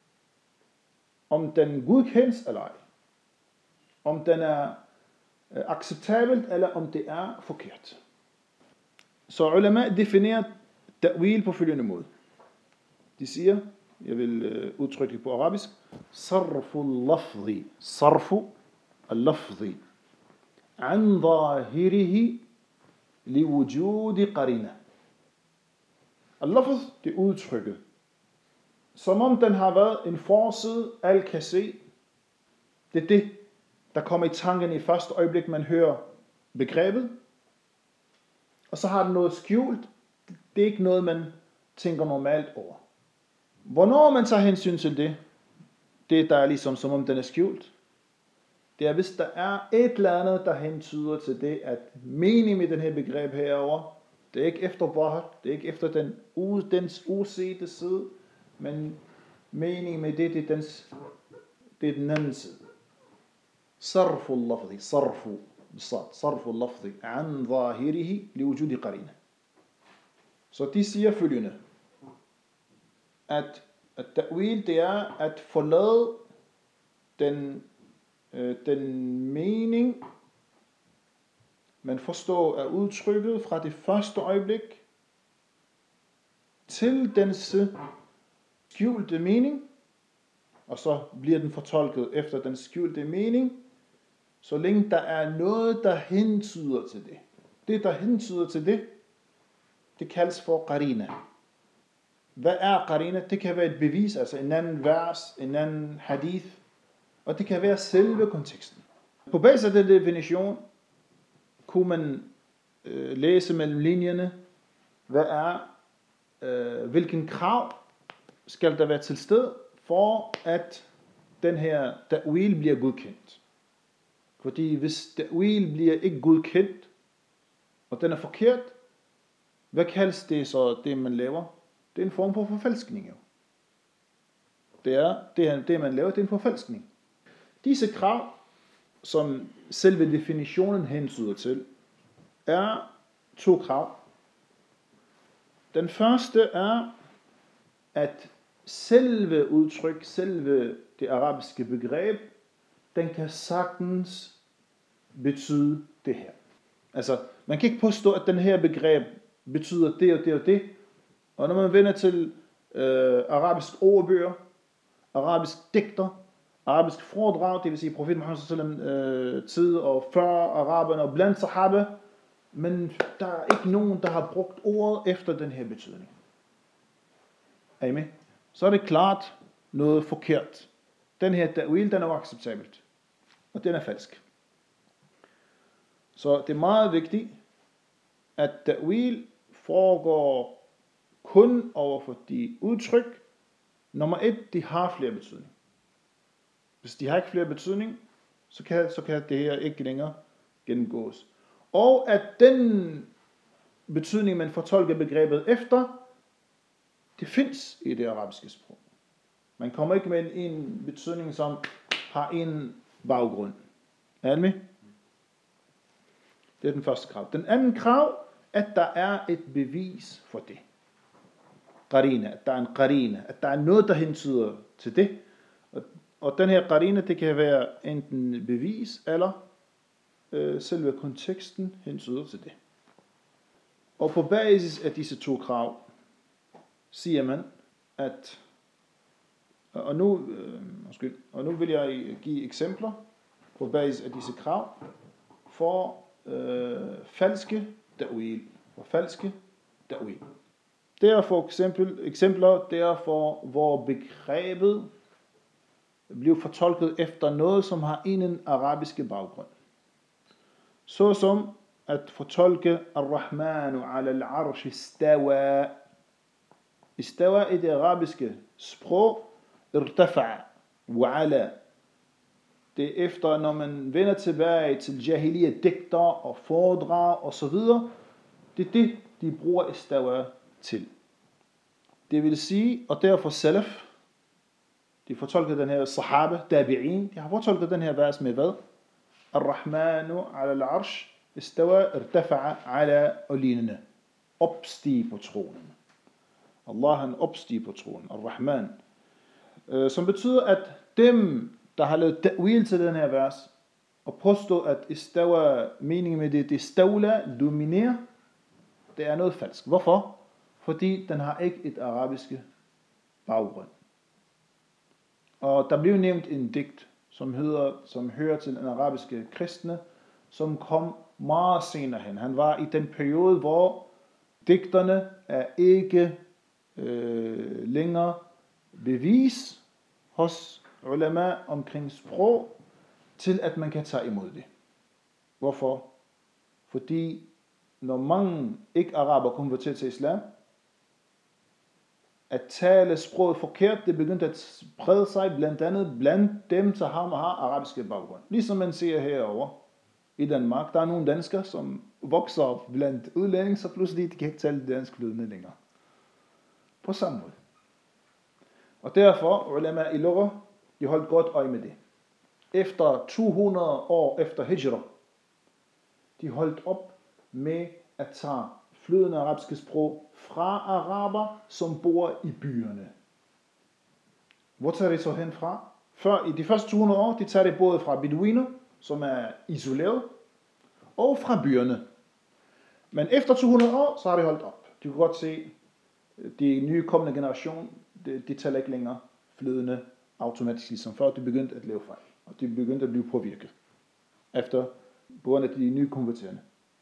om den godkendes eller ej. Om den er acceptabelt, eller om det er forkert. Så ulama definerer ta'wil på følgende måde. De siger, jeg vil udtrykke det på arabisk, sarfu al-lafzi, sarfu al-lafzi, an zahirihi liwujudi qarina. Al-lafz, det er udtrykket. Som om den har været en forside, alle kan se. Det er det, der kommer i tanken i første øjeblik, man hører begrebet. Og så har den noget skjult. Det er ikke noget, man tænker normalt over. Hvornår man tager hensyn til det, det der er ligesom som om den er skjult, det er hvis der er et eller andet, der hentyder til det, at mening med den her begreb herover, det er ikke efter dhahr, det er ikke efter den, dens usete side, men mening med det, det er, dens, det er den anden side. Sarfu al-lafzi, sarfu, sarfu al-lafzi, an zahirihi liwujudi qarina. Så de siger følgende, at at-ta'wil, det er at forlade den, øh, den mening, man forstår af udtrykket fra det første øjeblik til dens skjulte mening, og så bliver den fortolket efter den skjulte mening, så længe der er noget, der hentyder til det. Det, der hentyder til det, det kaldes for qarina. Hvad er qarina? Det kan være et bevis, altså en anden vers, en anden hadith, og det kan være selve konteksten. På basis af den definition, kunne man øh, læse mellem linjerne, hvad er, øh, hvilken krav skal der være til sted, for at den her ta'wil bliver godkendt. Fordi hvis ta'wil bliver ikke godkendt, og den er forkert, hvad kaldes det så, det man laver? Det er en form for forfalskning jo. Det er, det, er, det man laver, det er en forfalskning. Disse krav, som selve definitionen hensyder til, er to krav. Den første er, at selve udtryk, selve det arabiske begreb, den kan sagtens betyde det her. Altså, man kan ikke påstå, at den her begreb betyder det og det og det. Og når man vender til øh, arabisk ordbøger, arabisk digter, arabisk foredrag, det vil sige profet Muhammad sallallahu alaihi wasallam øh, tid og før araberne og blandt sahaba, men der er ikke nogen, der har brugt ordet efter den her betydning. Er I med? Så er det klart noget forkert. Den her ta'wil, den er uacceptabelt. Og den er falsk. Så det er meget vigtigt, at ta'wil foregår kun over for de udtryk. Nummer et, de har flere betydning. Hvis de har ikke flere betydning, så kan, så kan det her ikke længere gennemgås. Og at den betydning, man fortolker begrebet efter, det findes i det arabiske sprog. Man kommer ikke med en betydning, som har en baggrund. Er det med? Det er den første krav. Den anden krav, at der er et bevis for det. Qarina, at der er en qarina, at der er noget, der hentyder til det. Og, og den her qarina, det kan være enten bevis, eller øh, selve konteksten hentyder til det. Og på basis af disse to krav, siger man, at, og nu, øh, undskyld, og nu vil jeg give eksempler på basis af disse krav, for øh, falske ta'wil. For falske ta'wil. Det er for eksempel, eksempler, derfor hvor begrebet bliver fortolket efter noget, som har en arabiske baggrund. Så som at fortolke Ar-Rahmanu ala al-arsh istawa. Istawa i det arabiske sprog, irtafa wa ala. Det er efter, når man vender tilbage til jahiliya digter og foredrag og så videre, det er det, de bruger istawa til. Det vil sige, og derfor salaf, de fortolker den her sahaba, tabi'in, de har fortolket den her vers med hvad? Ar-Rahmanu ala al-arsh istawa irtafa'a ala og lignende. Opstig på tronen. Allah han opstig på tronen. Ar-Rahman. Som betyder, at dem, der har lavet ta'wil til den her vers, og påstår, at istawa, meningen med det, det stavla, dominerer, det er noget falsk. Hvorfor? Fordi den har ikke et arabiske baggrund. Og der blev nævnt en digt, som, hedder, som hører til den arabiske kristne, som kom meget senere hen. Han var i den periode, hvor digterne er ikke øh, længere bevis hos ulama omkring sprog, til at man kan tage imod det. Hvorfor? Fordi når mange ikke-araber konverterer til islam, at tale sproget forkert, det begyndte at sprede sig blandt andet blandt dem, der har, har arabiske baggrund. Ligesom man ser herovre i Danmark, der er nogle danskere, som vokser op blandt udlændinge, så pludselig de kan ikke tale dansk flydende længere. På samme måde. Og derfor, ulama i lugha, de holdt godt øje med det. Efter to hundrede år efter hijra, de holdt op med at tage flydende arabiske sprog fra araber, som bor i byerne. Hvor tager de så hen fra? Før, i de første to hundrede år, de tager det både fra beduiner, som er isoleret, og fra byerne. Men efter to hundrede år, så har de holdt op. Du kan godt se, de nye kommende generation, de, de taler ikke længere flydende automatisk, som før de begyndte at lave fejl. Og de begyndte at blive påvirket. Efter, på grund af de nye konverterende.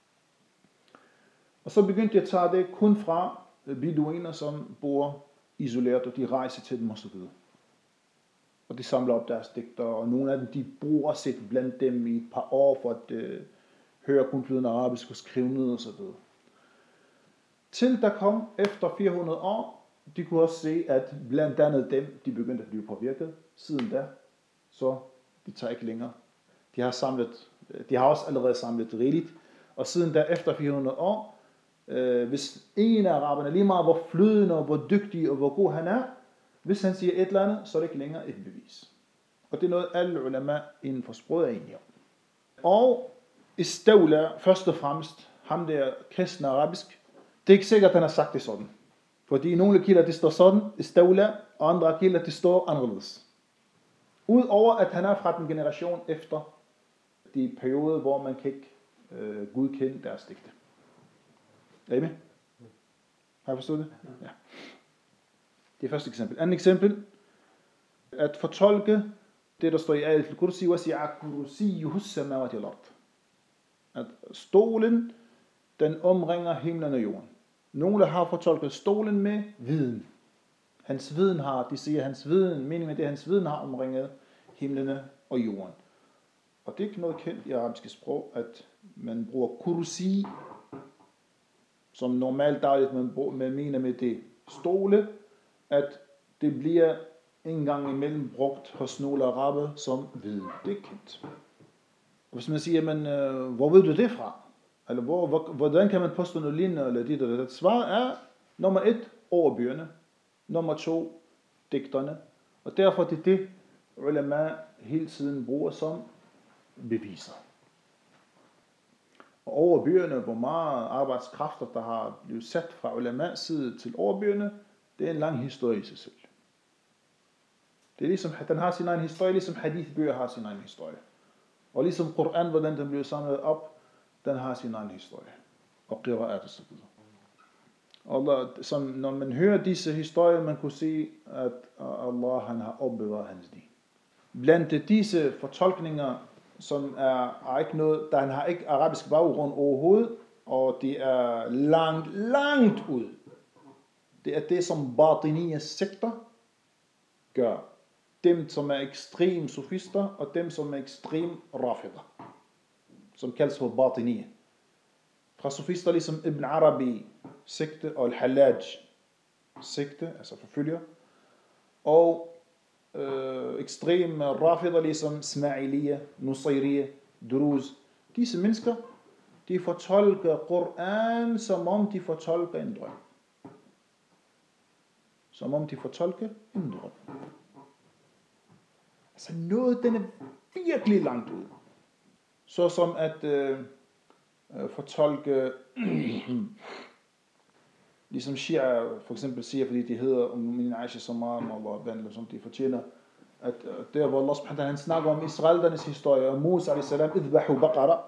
Og så begyndte de at tage det kun fra beduiner, som bor isoleret, og de rejser til dem osv. Og de samler op deres digter, og nogle af dem, de bruger sig blandt dem i et par år, for at uh, høre kun flydende arabisk og skrive ned osv. Til der kom efter fire hundrede år, de kunne også se, at blandt andet dem, de begyndte at blive påvirket siden da, så de tager ikke længere. De har samlet, de har også allerede samlet rigeligt, og siden da, efter fire hundrede år, øh, hvis en af araberne, lige meget hvor flydende og hvor dygtig og hvor god han er, hvis han siger et eller andet, så er det ikke længere et bevis. Og det er noget, alle ulama inden for sproget er enige om. Og istawla, først og fremmest, ham der kristne arabisk, det er ikke sikkert, at han har sagt det sådan. Fordi i nogle kilder, det står sådan, istawla, og andre kilder, det står anderledes. Udover at han er fra den generation efter de perioder, hvor man kan ikke øh, godkende deres digte. Er I med? Har I forstået det? Ja. Det er første eksempel. Andet eksempel, at fortolke det, der står i ayat al-Kursi, wasi'a kursiyuhu samawati wal ard. At stolen, den omringer himlen og jorden. Nogle har fortolket stolen med viden. Hans viden har, de siger hans viden, meningen med det, hans viden har omringet himlene og jorden. Og det er ikke noget kendt i arabiske sprog, at man bruger kursi, som normalt dagligt man, bruger, man mener med det stole, at det bliver en gang imellem brugt hos nogle araber som viden. Det er kendt. Og hvis man siger, men øh, hvor ved du det fra? Eller hvor, hvor, hvordan kan man påstå noget lignende, eller dit eller det? Svar er, nummer et, overbyerne. Nummer to, digterne. Og derfor er det det, ulama hele tiden bruger som beviser. Og overbyerne, hvor meget arbejdskræfter, der har blevet sat fra ulama side til overbyerne, det er en lang historie i sig selv. Det er ligesom, den har sin egen historie, ligesom hadithbøger har sin egen historie. Og ligesom Koran, hvordan den bliver samlet op, den har sin egen historie. Og qira'at og så videre. Allah, som når man hører disse historier, man kunne se, at Allah han har opbevaret hans din. Blandt disse fortolkninger, som er, er ikke noget, der han har ikke arabisk baggrund overhovedet, og det er langt, langt ud. Det er det, som Batiniya sekter gør. Dem, som er ekstrem sofister, og dem, som er ekstrem rafider, som kaldes for Batiniya. Fra sofister ligesom Ibn Arabi sekte og Al-Hallaj sekte, altså forfølger, og øh, ekstrem rafider ligesom Ismailiya, Nusayriya, Druz. Disse mennesker, de fortolker Koran, som om de fortolker en drøm. Som om de fortolker en drøm. Altså noget, den er virkelig langt ud. Så som at øh, øh, fortolke, ligesom Shia for eksempel siger, fordi de hedder om min Aisha Saman, Allah venlig, som de fortjener, at øh, der hvor Allah subhanahu wa ta'ala, han snakker om Israeldernes historie, og Musa alayhi salam, idbahu baqara,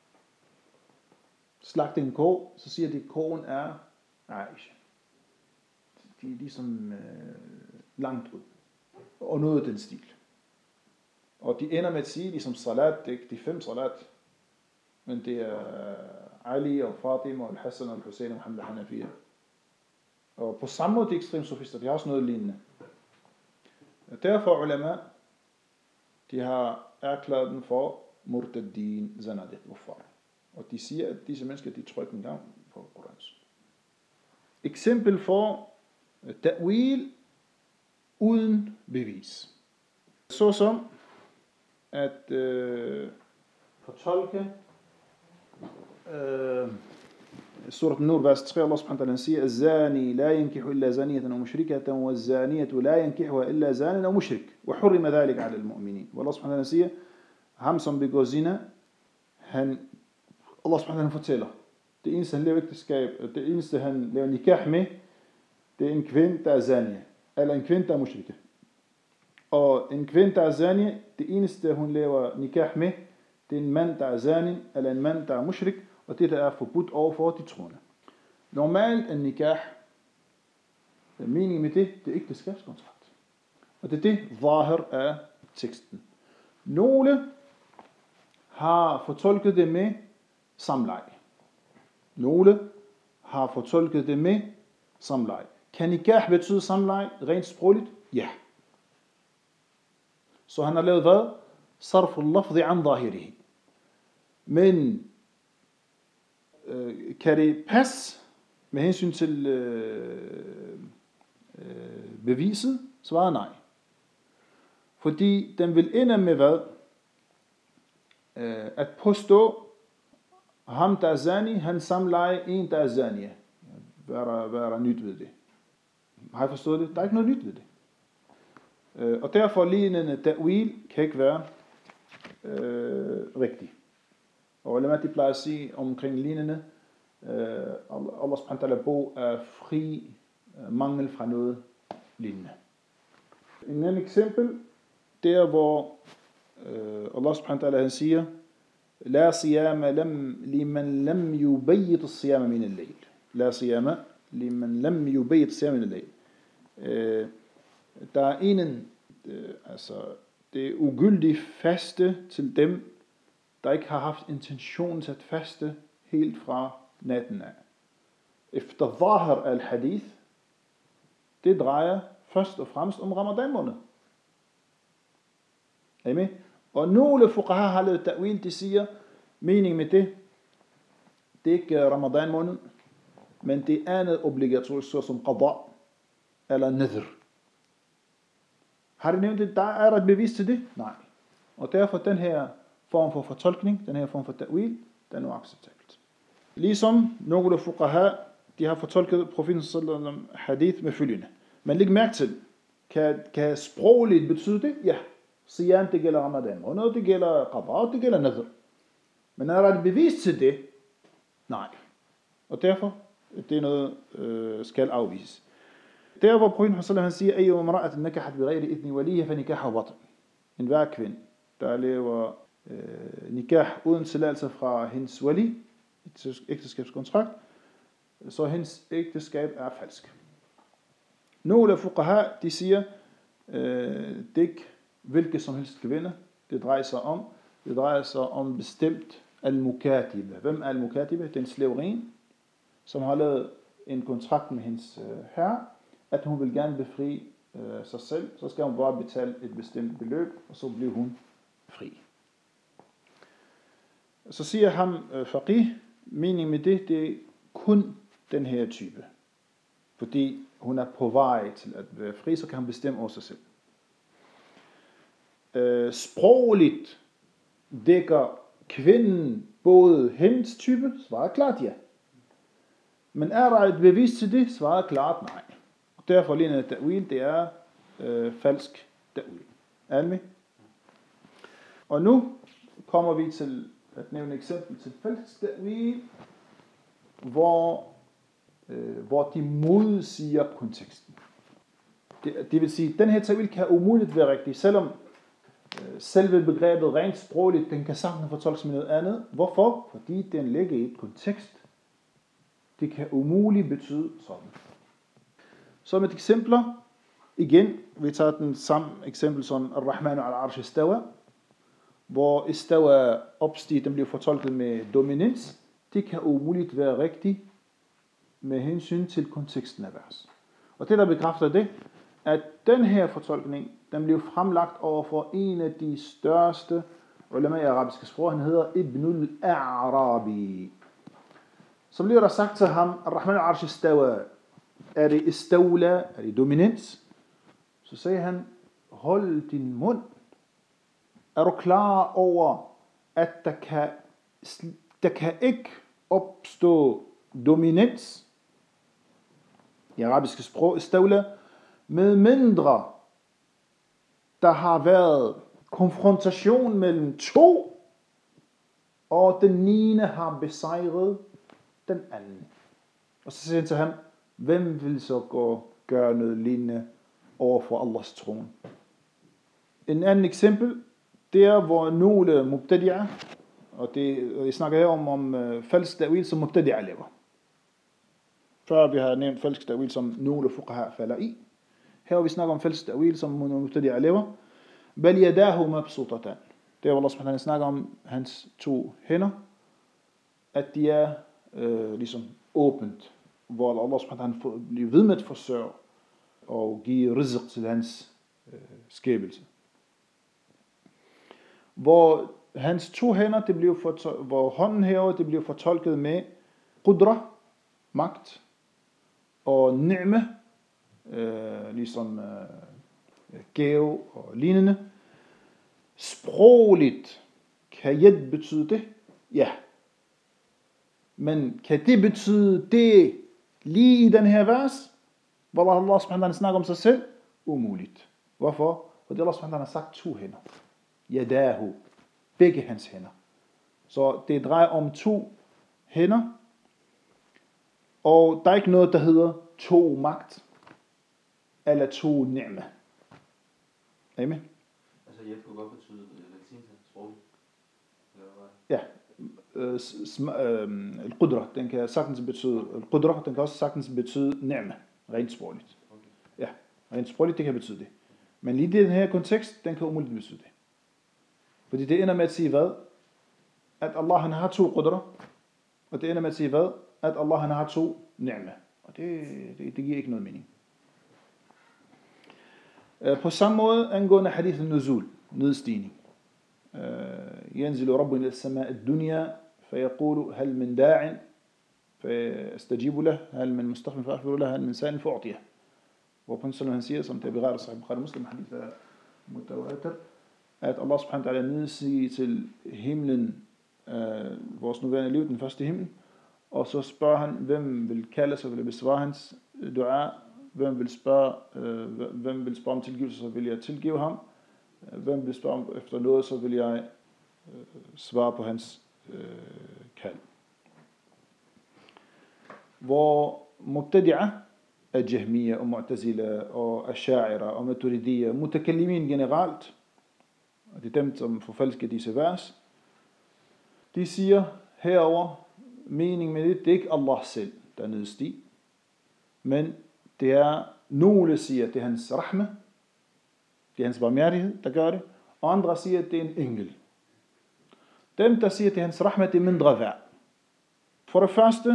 slagte en ko, så siger de, at koen er Aisha. De er ligesom øh, langt ud. Og noget af den stil. Og de ender med at sige, ligesom salat, det er ikke de fem salat, men det er Ali og Fatima og Hassan og Hussein og Muhammad Hanafiya. Og på samme måde de ekstreme sofister, de har også noget lignende. Derfor ulama, de har erklæret den for murtaddin zanadik kuffar. Og de siger, at disse mennesker, de tror ikke engang på Korans. Eksempel for ta'wil uden bevis. Såsom at øh, fortolke øh, surat An-Nur, vers tre, Allah subhanahu wa ta'ala siger, الزاني لا ينكح إلا زانية أو مشركة والزانية لا ينكحها إلا زان أو مشرك وحرم ذلك على المؤمنين. Allah subhanahu wa ta'ala siger, ham som begår zina, han, Allah subhanahu wa ta'ala fortæller, det eneste han lever ægteskab, det eneste han lever nikah med, det er en kvinde, der er zaniya, eller en kvinde, der er mushrika. Og en kvinde, der er zani, det eneste, hun laver nikah med, det er en mand, der er zani, eller en mand, der er mushrik, og det, der er forbudt overfor de troende. Normalt en nikah, meningen med det, det er ikke ægteskabskontrakt. Og det er det, zahir af teksten. Nogle har fortolket det med samleje. Nogle har fortolket det med samleje. Kan nikah betyde samleje rent sprogligt? Ja. Så han har lavet hvad? Sarful lafzi an zahirihi. Men øh, kan det passe med hensyn til øh, øh, beviset? Svaret nej. Fordi den vil ende med hvad? Øh, at påstå, ham der er zani, han samlejer en der er zani. Hvad er der, hvad er der nyt ved det? Har I forstået det? Der er ikke noget nyt ved det. Øh, og derfor lignende ta'wil kan ikke være øh, rigtig. Og ulema de plejer at sige omkring lignende, øh, Allah subhanahu wa ta'ala bog er fri øh, mangel fra noget lignende. En anden eksempel, det er hvor øh, Allah subhanahu wa ta'ala han siger, La siyama lam, liman lam yubayyit siyama min al-layl. La siyama liman lam yubayyit siyama min al-layl. Øh, der er enen, øh, altså det er ugyldigt faste til dem, der ikke har haft intention til at faste helt fra natten af. Efter zahir al-hadith, det drejer først og fremmest om Ramadan måned. Amen. Og nogle fuqaha har lavet ta'wil, de siger, meningen med det, det er ikke Ramadan måned, men det er andet obligatorisk, såsom qada eller nadhr. Har de nævnt det? Der er der et bevis til det? Nej. Og derfor den her form for fortolkning, den her form for ta'wil, den er uacceptabelt. Ligesom nogle fuqaha, de har fortolket profeten sallallahu alaihi wasallam hadith med følgende. Men læg mærke til, kan, kan sprogligt betyde det? Ja. Siyam, det gælder Ramadan, og noget det gælder qada, det gælder nadhr. Men er der et bevis til det? Nej. Og derfor, det er noget, øh, skal afvises. Der hvor profeten sallallahu alaihi wasallam siger, Ayyuma mara'atin nakahat bighayri idni waliha fa nikahu batil. En hver kvinde, der lever øh, nikah uden tilladelse fra hendes wali, et ægteskabskontrakt, så hendes ægteskab er falsk. Nogle af fuqaha, de siger, øh, det er ikke hvilket som helst kvinde, det drejer sig om. Det drejer sig om bestemt al-mukatiba. Hvem er al-mukatiba? Det er en slaverin, som har lavet en kontrakt med hendes øh, herre, at hun vil gerne befri øh, sig selv, så skal hun bare betale et bestemt beløb, og så bliver hun fri. Så siger ham øh, faqih, meningen med det, det er kun den her type. Fordi hun er på vej til at være fri, så kan hun bestemme over sig selv. Øh, sprogligt dækker kvinden både hendes type, svarer klart ja. Men er der et bevis til det, svarer klart nej. Og derfor ligner ta'wil, det er øh, falsk ta'wil. Er I med? Og nu kommer vi til at nævne et eksempel til falsk ta'wil, hvor, øh, hvor de modsiger konteksten. Det, det vil sige, at den her ta'wil kan umuligt være rigtig, selvom øh, selve begrebet rent sprogligt, den kan sagtens fortolkes med noget andet. Hvorfor? Fordi den ligger i et kontekst. Det kan umuligt betyde sådan. Som et eksempler, igen, vi tager den samme eksempel som Ar-Rahman al-Arsh istawa, hvor istawa opstig, den bliver fortolket med dominans. Det kan umuligt være rigtigt med hensyn til konteksten af vers. Og det der bekræfter det, at den her fortolkning, den blev fremlagt over for en af de største ulema i arabiske sprog, han hedder Ibn al-A'rabi. Så bliver der sagt til ham, Ar-Rahman al-Arsh istawa, er det istawla, er det dominans? Så sagde han, hold din mund. Er du klar over, at der kan, der kan ikke opstå dominans i arabiske sprog, istawla, med mindre der har været konfrontation mellem to, og den niende har besejret den anden. Og så siger han til ham, hvem vil så gå gøre noget lignende over for Allahs trone? En anden eksempel, det er, hvor nogle mubtadi'ah, og det, jeg snakker her om, om uh, falsk ta'wil, som mubtadi'ah laver. Før vi har nævnt falsk ta'wil, som nogle fuqaha falder i. Her vi snakker om falsk ta'wil, som nogle mubtadi'ah laver. Bal yadahu mabsutatan. Det er, Allah subhanahu wa ta'ala snakker om hans to hænder, at de er øh, ligesom åbent, hvor Allah subhanahu wa ta'ala bliver ved med at forsørge og give rizq til hans øh, skabelse. Hvor hans to hænder, det bliver fortol- hvor hånden herovre, det bliver fortolket med qudra, magt, og ni'me, øh, ligesom øh, gave og lignende. Sprogligt kan yad betyde det? Ja. Men kan det betyde det lige i den her vers? Hvor Allah subhanahu wa ta'ala snakker om sig selv? Umuligt. Hvorfor? Fordi Allah subhanahu wa ta'ala har sagt to hænder. Yadahu. Begge hans hænder. Så det drejer om to hænder. Og der er ikke noget, der hedder to magt. Eller to ni'ma. Amen. Altså, jeg kunne godt betyde latinsk sprog. Ja. Al-Qudra, den kan sagtens betyde Al-Qudra, den kan også sagtens betyde ni'ma. Rent sprogligt. Okay. Ja, rent sprogligt, det kan betyde det. Men lige i den her kontekst, den kan umuligt betyde det. Fordi det ender med at sige hvad? At Allah han har to qudra. Og det ender med at sige hvad? At Allah han har to ni'ma. Og det, det, det giver ikke noget mening. På samme måde angående hadith al-nuzul, nedstigning. ينزل ربنا إلى السماء الدنيا فيقول هل من داع فاستجيب له هل من مستغفر فأغفر له هل من سائل فأعطيه. Hvor på en sådan han siger, som det er berettet Sahih Bukhari Muslim hadith af mutawatir, at Allah subhanahu wa ta'ala nedsiger til himlen øh, vores nuværende liv, den første himmel, og så spørger han, hvem vil kalde sig, vil besvare hans dua, hvem vil spørge, øh, hvem vil spørge om tilgivelse, så vil jeg tilgive ham, hvem vil spørge om efter noget, så vil jeg øh, svare på hans øh, kald. Hvor mubtadi'a af Jahmiya og Mu'tazila og Asha'ira og Maturidiyya, mutakallimin generelt, og det er dem, som forfalsker disse vers, de siger herover, mening med det, det er ikke Allah selv, der nedstig, men det er, nogle siger, det er hans rahme, det er hans barmhjertighed, der gør det, og andre siger, at det er en engel. Dem, der siger, at det er hans rahme, det er mindre værd. For det første,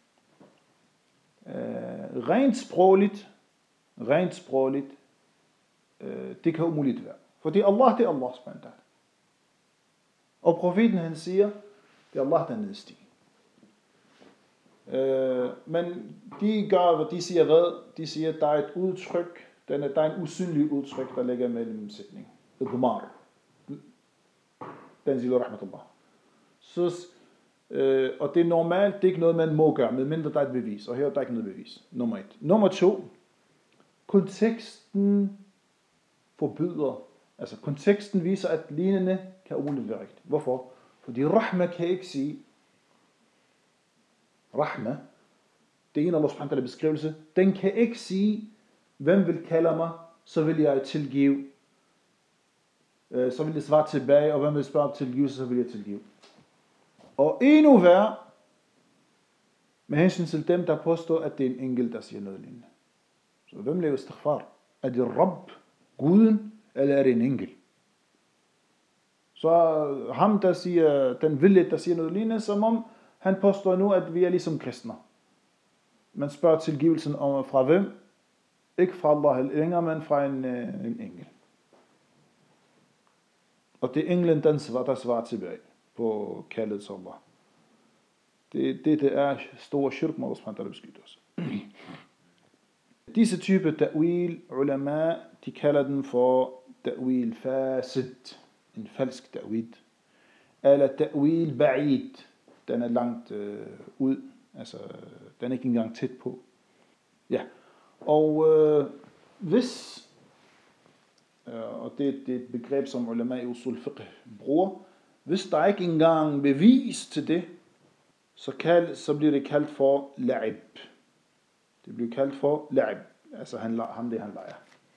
øh, rent sprogligt, rent sprogligt, øh, det kan umuligt være. Fordi Allah, det er Allah subhanahu wa ta'ala. Og profeten, han siger, det er Allah, der nedstiger. Øh, men de gør, hvad de siger hvad? De siger, at der er et udtryk, der er en usynlig udtryk, der ligger mellem sætning. Idmar. Den siger rahmatullah. Så, øh, og det er normalt, det er ikke noget, man må gøre, medmindre der er et bevis. Og her er der ikke noget bevis. Nummer et. Nummer to. Konteksten forbyder, altså konteksten viser, at lignende kan umuligt være rigtigt. Hvorfor? Fordi rahma kan ikke sige, rahma, det er en Allah subhanahu wa ta'ala beskrivelse, den kan ikke sige, hvem vil kalde mig, så vil jeg tilgive, så vil jeg svare tilbage, og hvem vil spørge om tilgivelse, så vil jeg tilgive. Og endnu værre, med hensyn til dem, der påstår, at det er en engel, der siger noget lignende. Så hvem laver istighfar? Er det Rabb, Guden, eller er det en engel? Så ham, der siger, den vilje, der siger noget lignende, som om, han påstår nu, at vi er ligesom kristne. Man spørger tilgivelsen om fra hvem? Ikke fra Allah længere, men fra en, en engel. Og det er englen, den svar, der svarer tilbage på kaldet til Allah. Det, det, det er store shirk, må Allah subhanahu wa ta'ala beskytte os. Disse typer ta'wil, ulama, de kalder den for ta'wil fasid, en falsk ta'wil. Eller ta'wil ba'id, den er langt øh, ud, altså den er ikke engang tæt på. Ja, og øh, hvis, øh, og det, det er et begreb, som ulama i usul fiqh bruger, hvis der ikke engang bevis til det, så, kald, så bliver det kaldt for la'ib. Det bliver kaldt for la'ib, altså han, ham det han leger.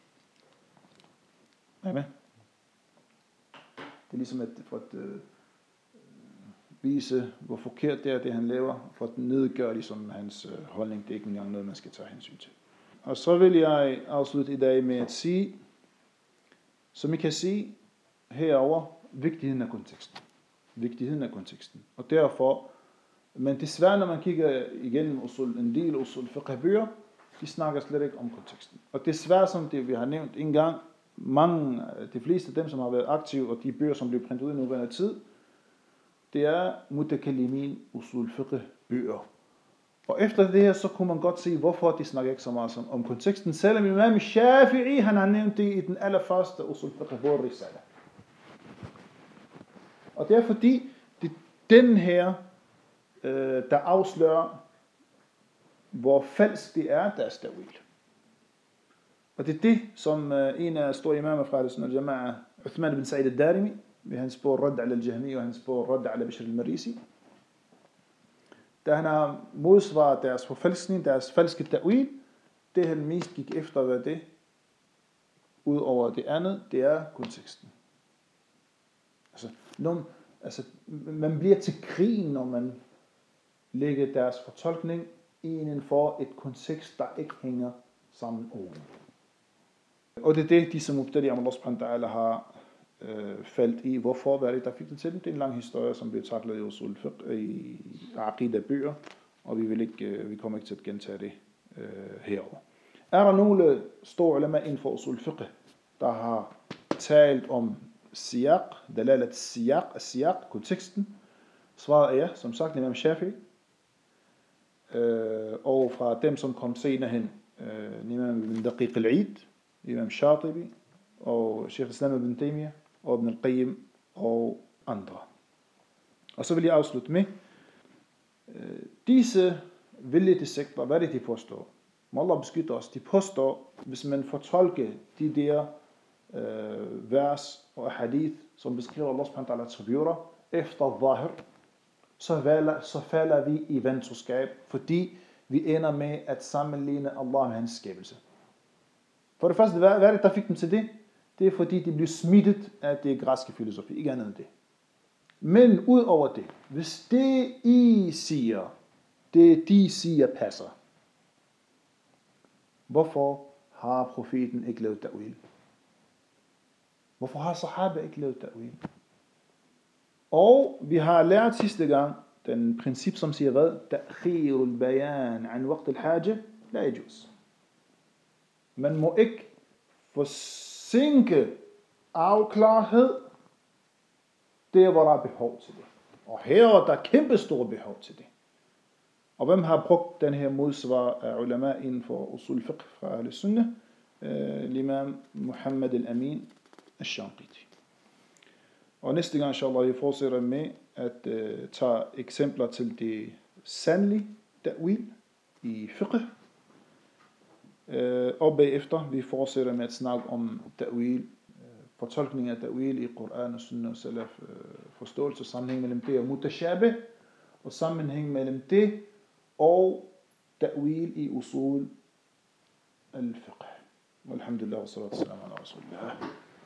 Amen. Det er ligesom at, for at øh, vise, hvor forkert det er, det han laver, for at nedgøre ligesom hans øh, holdning. Det er ikke engang noget, man skal tage hensyn til. Og så vil jeg afslutte i dag med at sige, som I kan se herover, vigtigheden af konteksten. Vigtigheden af konteksten. Og derfor, men desværre, når man kigger igennem usul, en del usul fiqh-bøger, de snakker slet ikke om konteksten. Og desværre, som det vi har nævnt en gang, mange, de fleste af dem, som har været aktive, og de bøger, som bliver printet ud i nuværende tid, det er mutakallimin usul fiqh bøger. Og efter det her, så kunne man godt se, hvorfor de snakker ikke så meget om, om konteksten. Selvom Imam Shafi'i, han har nævnt det i den allerførste usul fiqh vor risala. Og det er fordi, det er den her, øh, der afslører, hvor falsk det er, deres ta'wil. Og det er det, som øh, en af store imamer fra Al-Sunnah al-Jama'a, Uthman ibn Sa'id al-Darimi, ved hans bog Radd ala al-Jahmi og hans bog Radd ala Bishr al-Marisi, da han har modsvaret deres forfalskning, deres falske ta'wil, det han mest gik efter, hvad det, ud over det andet, det er konteksten. Altså, når, altså, man bliver til grin, når man lægger deres fortolkning inden for et kontekst, der ikke hænger sammen overhovedet. Og det er det, disse mubtadi om Allah subhanahu wa ta'ala har øh, faldt i. Hvorfor? Hvad er det, der fik det til dem? Det er en lang historie, som bliver taklet i usul fiqh, i aqida-bøger, og vi, vil ikke, øh, vi kommer ikke til at gentage det øh, herover. Er der nogle store ulama inden for usul fiqh, der har talt om siyaq, dalalat siyaq, siyaq, konteksten? Svaret er ja, som sagt, Imam Shafi'i. Øh, og fra dem, som kom senere hen, øh, Imam ibn Daqiq al-Eid, Imam Shatibi, og Sheikh Islam ibn Taymiyyah, og Ibn al-Qayyim, og andre. Og så vil jeg afslutte med, øh, disse vildledte sekter, hvad er det, de påstår? Må Allah beskytte os. De påstår, hvis man fortolker de der øh, vers og hadith, som beskriver Allah subhanahu wa ta'ala attributter, efter zahir, så falder, så falder vi i venskab, fordi vi ender med at sammenligne Allah med hans skabelse. For det første, hvad er det, der fik dem til det? Det er fordi, de blev smittet af det græske filosofi, ikke andet end det. Men ud over det, hvis det I siger, det de siger passer, hvorfor har profeten ikke lavet ta'wil? Hvorfor har sahaba ikke lavet ta'wil? Og vi har lært sidste gang, den princip, som siger hvad? Ta'khirul bayan an waqt al-haja, la yajuz. Man må ikke forsinke afklarhed, der hvor der er behov til det. Og her er der kæmpe store behov til det. Og hvem har brugt den her modsvar af ulama inden for usul fiqh fra Al-Sunnah? Uh, L'imam Muhammad al-Amin al-Shanqiti. Og næste gang, inshallah, vi fortsætter med at uh, tage eksempler til det sandlige ta'wil i fiqh. Uh, og bagefter, vi fortsætter med at snakke om ta'wil, uh, fortolkning af ta'wil i Koran og Sunnah og Salaf, uh, forståelse og sammenhæng mellem det og mutashabih, og sammenhæng mellem det og ta'wil i usul al-fiqh. Walhamdulillah wa salatu wa salam ala rasulillah.